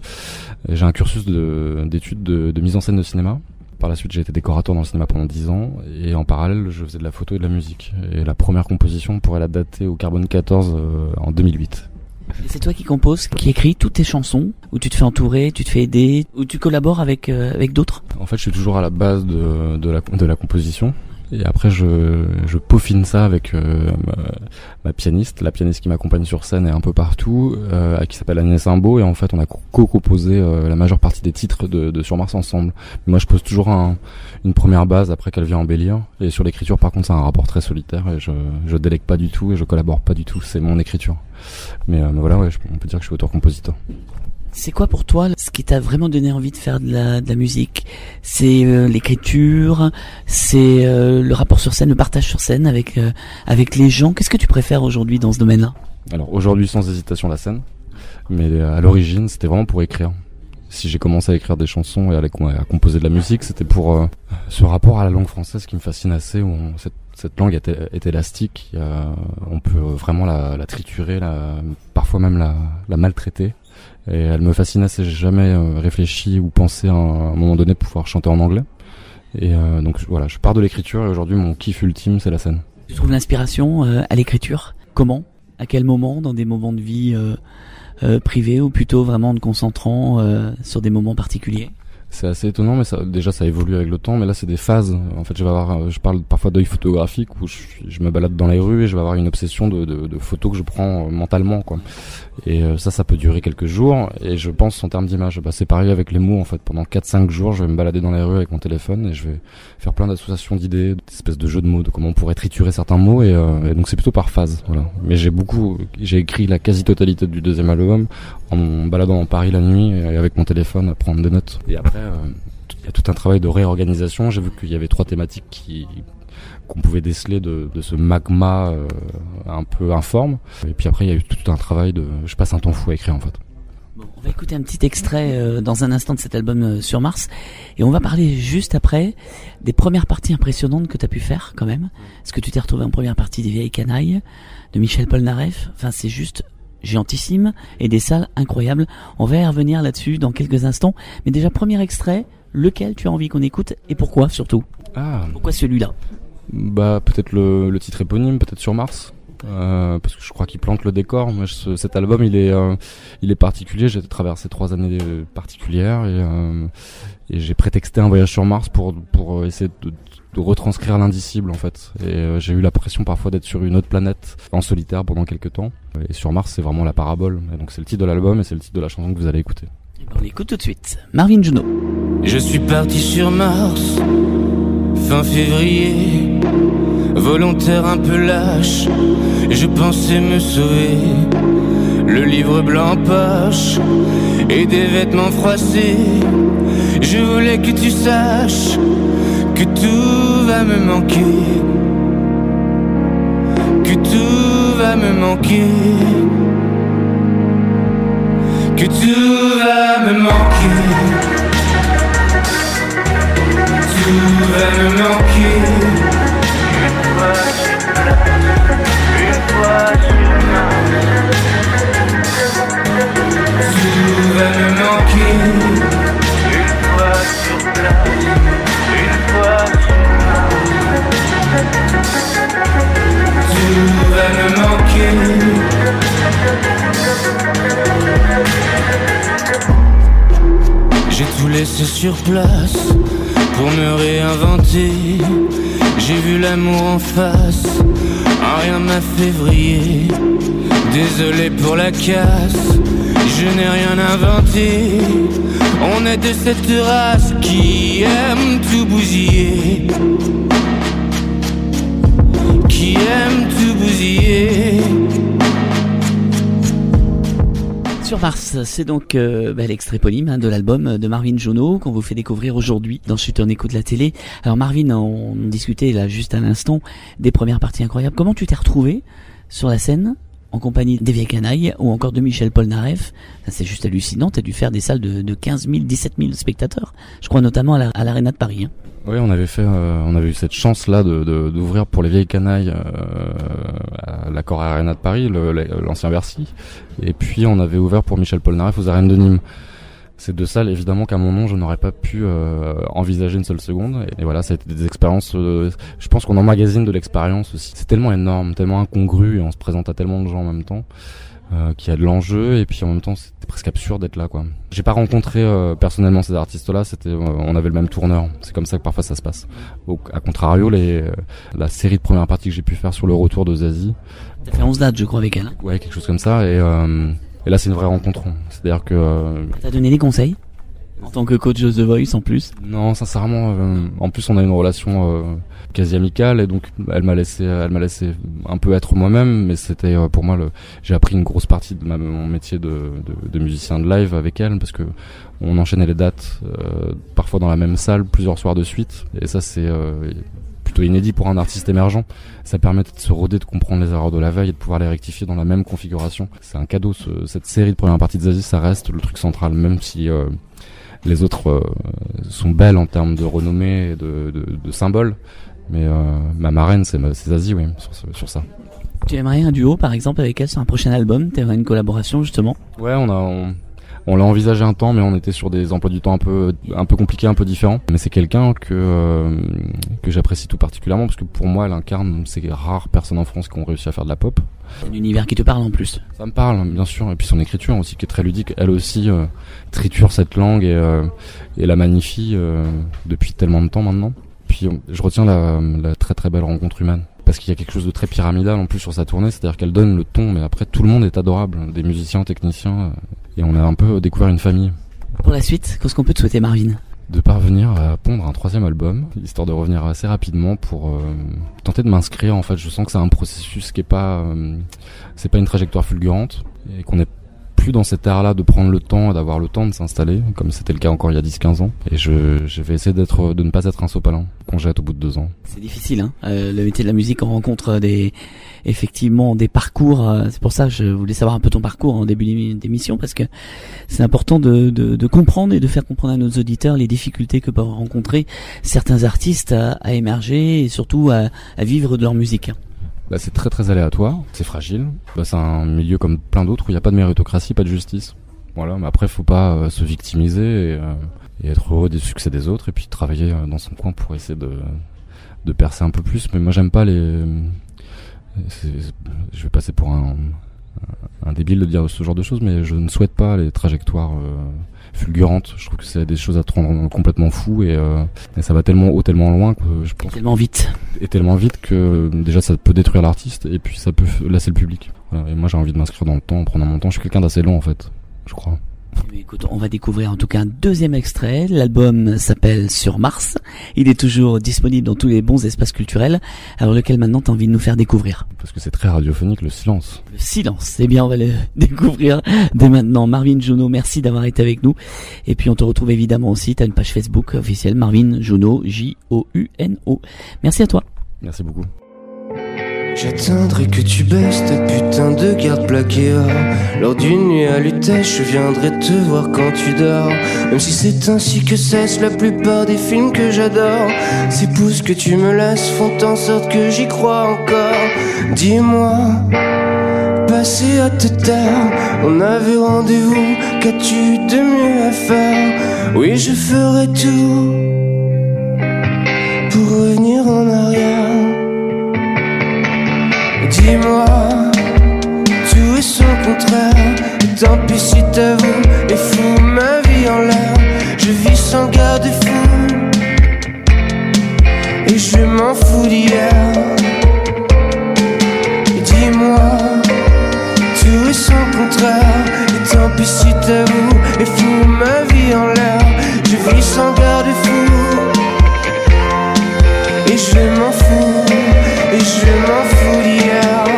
un cursus d'études de mise en scène de cinéma. Par la suite, j'ai été décorateur dans le cinéma pendant 10 ans et en parallèle, je faisais de la photo et de la musique. Et la première composition pourrait la dater au Carbone 14 en 2008. Et c'est toi qui composes, qui écris toutes tes chansons, où tu te fais entourer, tu te fais aider, où tu collabores avec d'autres? En fait, je suis toujours à la base de la composition. Et après, je peaufine ça avec ma pianiste, la pianiste qui m'accompagne sur scène et un peu partout, qui s'appelle Agnès Simbaud. Et en fait, on a co-composé la majeure partie des titres de Sur Mars ensemble. Mais moi, je pose toujours une première base après qu'elle vient embellir. Et sur l'écriture, par contre, c'est un rapport très solitaire. Et je délègue pas du tout et je collabore pas du tout. C'est mon écriture. Mais voilà, ouais, on peut dire que je suis auteur-compositeur. C'est quoi pour toi ce qui t'a vraiment donné envie de faire de la musique? C'est l'écriture, c'est le rapport sur scène, le partage sur scène avec les gens. Qu'est-ce que tu préfères aujourd'hui dans ce domaine-là? Alors aujourd'hui, sans hésitation, la scène. Mais à l'origine, c'était vraiment pour écrire. Si j'ai commencé à écrire des chansons et à composer de la musique, c'était pour ce rapport à la langue française qui me fascine assez, où cette langue est élastique. On peut vraiment la triturer, parfois même la maltraiter. Et elle me fascine assez. J'ai jamais réfléchi ou pensé à un moment donné pouvoir chanter en anglais. Et donc voilà, je pars de l'écriture et aujourd'hui mon kiff ultime c'est la scène. Tu trouves l'inspiration à l'écriture? Comment? À quel moment? Dans des moments de vie privés ou plutôt vraiment en te concentrant sur des moments particuliers? C'est assez étonnant, mais ça évolue avec le temps. Mais là, c'est des phases. En fait, je parle parfois d'œil photographique où je me balade dans les rues et je vais avoir une obsession de photos que je prends mentalement, quoi. Et ça peut durer quelques jours. Et je pense en termes d'image. C'est pareil avec les mots, en fait. Pendant 4-5 jours, je vais me balader dans les rues avec mon téléphone et je vais faire plein d'associations d'idées, d'espèces de jeux de mots, de comment on pourrait triturer certains mots. Et donc, c'est plutôt par phase, voilà. Mais j'ai écrit la quasi-totalité du deuxième album en me baladant dans Paris la nuit et avec mon téléphone à prendre des notes. Et après, il y a tout un travail de réorganisation. J'ai vu qu'il y avait 3 thématiques qu'on pouvait déceler de ce magma un peu informe. Et puis après il y a eu tout un travail je passe un temps fou à écrire en fait. Bon, on va écouter un petit extrait dans un instant de cet album Sur Mars, et on va parler juste après des premières parties impressionnantes que tu as pu faire quand même. Est-ce que tu t'es retrouvé en première partie des Vieilles Canailles de Michel Polnareff? Enfin, c'est juste géantissime et des salles incroyables. On va y revenir là-dessus dans quelques instants, mais déjà premier extrait, lequel tu as envie qu'on écoute et pourquoi surtout? Pourquoi celui-là? Bah peut-être le titre éponyme, peut-être Sur Mars. Parce que je crois qu'il plante le décor. Moi, cet album, il est particulier. J'ai traversé 3 années particulières et j'ai prétexté un voyage sur Mars pour essayer de retranscrire l'indicible en fait. Et j'ai eu l'impression parfois d'être sur une autre planète en solitaire pendant quelques temps. Et Sur Mars, c'est vraiment la parabole. Et donc c'est le titre de l'album et c'est le titre de la chanson que vous allez écouter. Et ben on l'écoute tout de suite. Marvin Juno. Je suis parti sur Mars fin février. Volontaire un peu lâche, je pensais me sauver. Le livre blanc en poche et des vêtements froissés. Je voulais que tu saches que tout va me manquer, que tout va me manquer, que tout va me manquer, tout va me manquer. Une fois sur Mars, tout va me manquer. Une fois sur place, une fois sur Mars, tout va me manquer. J'ai tout laissé sur place pour me réinventer. J'ai vu l'amour en face, rien m'a fait vriller. Désolé pour la casse, je n'ai rien inventé. On est de cette race qui aime tout bousiller, qui aime tout bousiller. Sur Mars, c'est donc l'extrait éponyme de l'album de Marvin Juno qu'on vous fait découvrir aujourd'hui dans Chut on écoute la télé. Alors Marvin, on discutait là juste à l'instant des premières parties incroyables. Comment tu t'es retrouvé sur la scène en compagnie des Vieilles Canailles ou encore de Michel Polnareff? Ça, c'est juste hallucinant, t'as dû faire des salles de 15 000, 17 000 spectateurs. Je crois notamment à l'Arena de Paris. Oui, on avait eu cette chance-là d'ouvrir pour les Vieilles Canailles à l'Accor Arena de Paris, l'ancien Bercy. Et puis on avait ouvert pour Michel Polnareff aux Arènes de Nîmes. Ces 2 salles, évidemment qu'à mon nom, je n'aurais pas pu envisager une seule seconde. Et voilà, ça a été des expériences. Je pense qu'on emmagasine de l'expérience aussi. C'est tellement énorme, tellement incongru, et on se présente à tellement de gens en même temps. Qu'il y a de l'enjeu, et puis en même temps c'était presque absurde d'être là quoi. J'ai pas rencontré personnellement ces artistes-là, on avait le même tourneur. C'est comme ça que parfois ça se passe. Donc, à contrario, la série de premières parties que j'ai pu faire sur le retour de Zazie. T'as fait 11 dates je crois avec elle. Ouais, quelque chose comme ça, et là c'est une vraie rencontre. C'est-à-dire que t'as donné des conseils en tant que coach de The Voice en plus? Non, sincèrement, en plus on a une relation quasi amicale, et donc elle m'a laissé un peu être moi-même, mais c'était pour moi j'ai appris une grosse partie de mon métier de musicien de live avec elle, parce que on enchaînait les dates parfois dans la même salle plusieurs soirs de suite, et ça c'est plutôt inédit pour un artiste émergent. Ça permet de se roder, de comprendre les erreurs de la veille et de pouvoir les rectifier dans la même configuration. C'est un cadeau, cette série de première partie de Zazie, ça reste le truc central, même si les autres sont belles en termes de renommée et de symboles. Mais ma marraine, c'est Zazie, oui, sur ça. Tu aimerais un duo, par exemple, avec elle sur un prochain album? Tu aimerais une collaboration, justement? Ouais, on l'a envisagé un temps, mais on était sur des emplois du temps un peu compliqués, un peu différents. Mais c'est quelqu'un que j'apprécie tout particulièrement, parce que pour moi, elle incarne ces rares personnes en France qui ont réussi à faire de la pop. Un univers qui te parle en plus. Ça me parle, bien sûr, et puis son écriture aussi, qui est très ludique. Elle aussi triture cette langue et la magnifie depuis tellement de temps maintenant. Puis je retiens la très très belle rencontre humaine, parce qu'il y a quelque chose de très pyramidal en plus sur sa tournée, c'est-à-dire qu'elle donne le ton, mais après tout le monde est adorable, des musiciens, techniciens, et on a un peu découvert une famille. Pour la suite, qu'est-ce qu'on peut te souhaiter, Marvin? De parvenir à pondre un 3e album, histoire de revenir assez rapidement pour tenter de m'inscrire. En fait, je sens que c'est un processus qui est pas c'est pas une trajectoire fulgurante, et qu'on est plus dans cette ère-là de prendre le temps et d'avoir le temps de s'installer, comme c'était le cas encore il y a 10-15 ans. Et je vais essayer de ne pas être un sopalin, congète au bout de 2 ans. C'est difficile, hein. Le métier de la musique, on rencontre effectivement des parcours. C'est pour ça que je voulais savoir un peu ton parcours en début d'émission, parce que c'est important de comprendre et de faire comprendre à nos auditeurs les difficultés que peuvent rencontrer certains artistes à émerger et surtout à vivre de leur musique. Bah, c'est très très aléatoire, c'est fragile. Bah, c'est un milieu comme plein d'autres où il n'y a pas de méritocratie, pas de justice. Voilà, mais après faut pas se victimiser et être heureux des succès des autres et puis travailler dans son coin pour essayer de percer un peu plus. Mais moi j'aime pas je vais passer pour un débile de dire ce genre de choses, mais je ne souhaite pas les trajectoires fulgurantes. Je trouve que c'est des choses à te rendre complètement fou et ça va tellement haut, tellement loin que je pense tellement vite que déjà ça peut détruire l'artiste et puis ça peut lasser le public. Voilà. Et moi j'ai envie de m'inscrire dans le temps, en prenant mon temps. Je suis quelqu'un d'assez long en fait, je crois. Écoute, on va découvrir en tout cas un deuxième extrait. L'album s'appelle Sur Mars. Il est toujours disponible dans tous les bons espaces culturels. Alors lequel maintenant t'as envie de nous faire découvrir? Parce que c'est très radiophonique, le silence. Le silence, eh bien on va le découvrir dès maintenant. Marvin Juno, merci d'avoir été avec nous. Et puis on te retrouve évidemment aussi, t'as une page Facebook officielle, Marvin Juno, J-O-U-N-O. Merci à toi. Merci beaucoup. J'attendrai que tu baisses ta putain de garde plaquée. Lors d'une nuit à l'Utèche, je viendrai te voir quand tu dors. Même si c'est ainsi que cessent la plupart des films que j'adore. Ces pouces que tu me laisses font en sorte que j'y crois encore. Dis-moi, passer à te taire, on avait rendez-vous, qu'as-tu de mieux à faire? Oui, je ferai tout pour revenir en arrière. Dis-moi, tout est son contraire. Et tant pis si t'avoues et fous ma vie en l'air. Je vis sans garde-fou et je m'en fous d'hier. Dis-moi, tout est son contraire. Et tant pis si t'avoues et fous ma vie en l'air. Je vis sans garde-fou et je m'en fous. Et je m'en fous d'hier.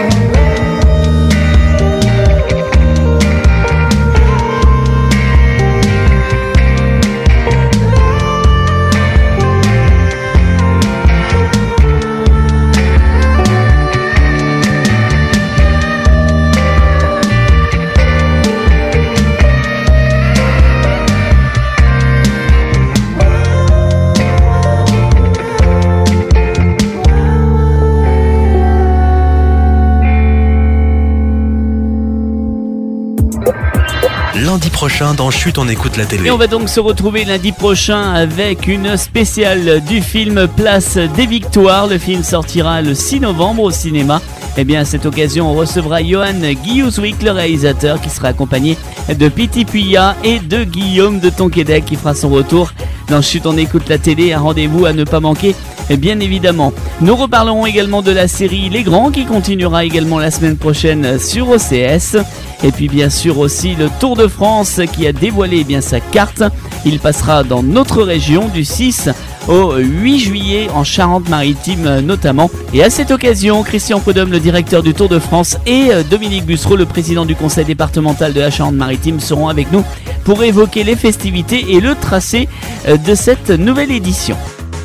Lundi prochain dans Chut, on écoute la télé. Et on va donc se retrouver lundi prochain avec une spéciale du film Place des Victoires. Le film sortira le 6 novembre au cinéma. Et bien à cette occasion, on recevra Johan Guillauzovic, le réalisateur, qui sera accompagné de Piti Puya et de Guillaume de Tonquédec qui fera son retour dans Chut, on écoute la télé. Un rendez-vous à ne pas manquer, bien évidemment. Nous reparlerons également de la série Les Grands qui continuera également la semaine prochaine sur OCS. Et puis bien sûr aussi le Tour de France qui a dévoilé bien sa carte. Il passera dans notre région du 6 au 8 juillet en Charente-Maritime notamment. Et à cette occasion, Christian Prudhomme, le directeur du Tour de France, et Dominique Bussereau, le président du conseil départemental de la Charente-Maritime, seront avec nous pour évoquer les festivités et le tracé de cette nouvelle édition.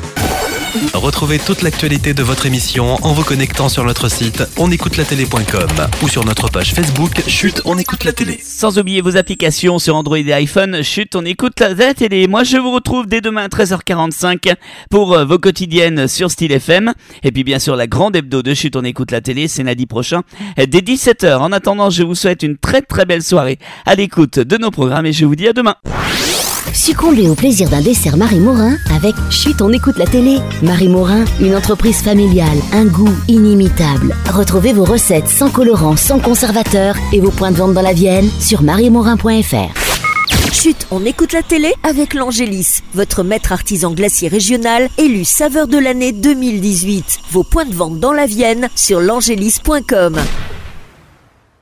Retrouvez toute l'actualité de votre émission en vous connectant sur notre site onécoutelatélé.com ou sur notre page Facebook Chut, on écoute la télé. Sans oublier vos applications sur Android et iPhone. Chut, on écoute la télé. Moi, je vous retrouve dès demain à 13h45 pour vos quotidiennes sur Style FM. Et puis, bien sûr, la grande hebdo de Chut, on écoute la télé, c'est lundi prochain dès 17h. En attendant, je vous souhaite une très très belle soirée à l'écoute de nos programmes et je vous dis à demain. Succombez au plaisir d'un dessert Marie Morin avec Chut, on écoute la télé. Marie Morin, une entreprise familiale, un goût inimitable. Retrouvez vos recettes sans colorant, sans conservateur et vos points de vente dans la Vienne sur mariemorin.fr. Chut, on écoute la télé avec l'Angélis, votre maître artisan glacier régional élu saveur de l'année 2018. Vos points de vente dans la Vienne sur l'angélis.com.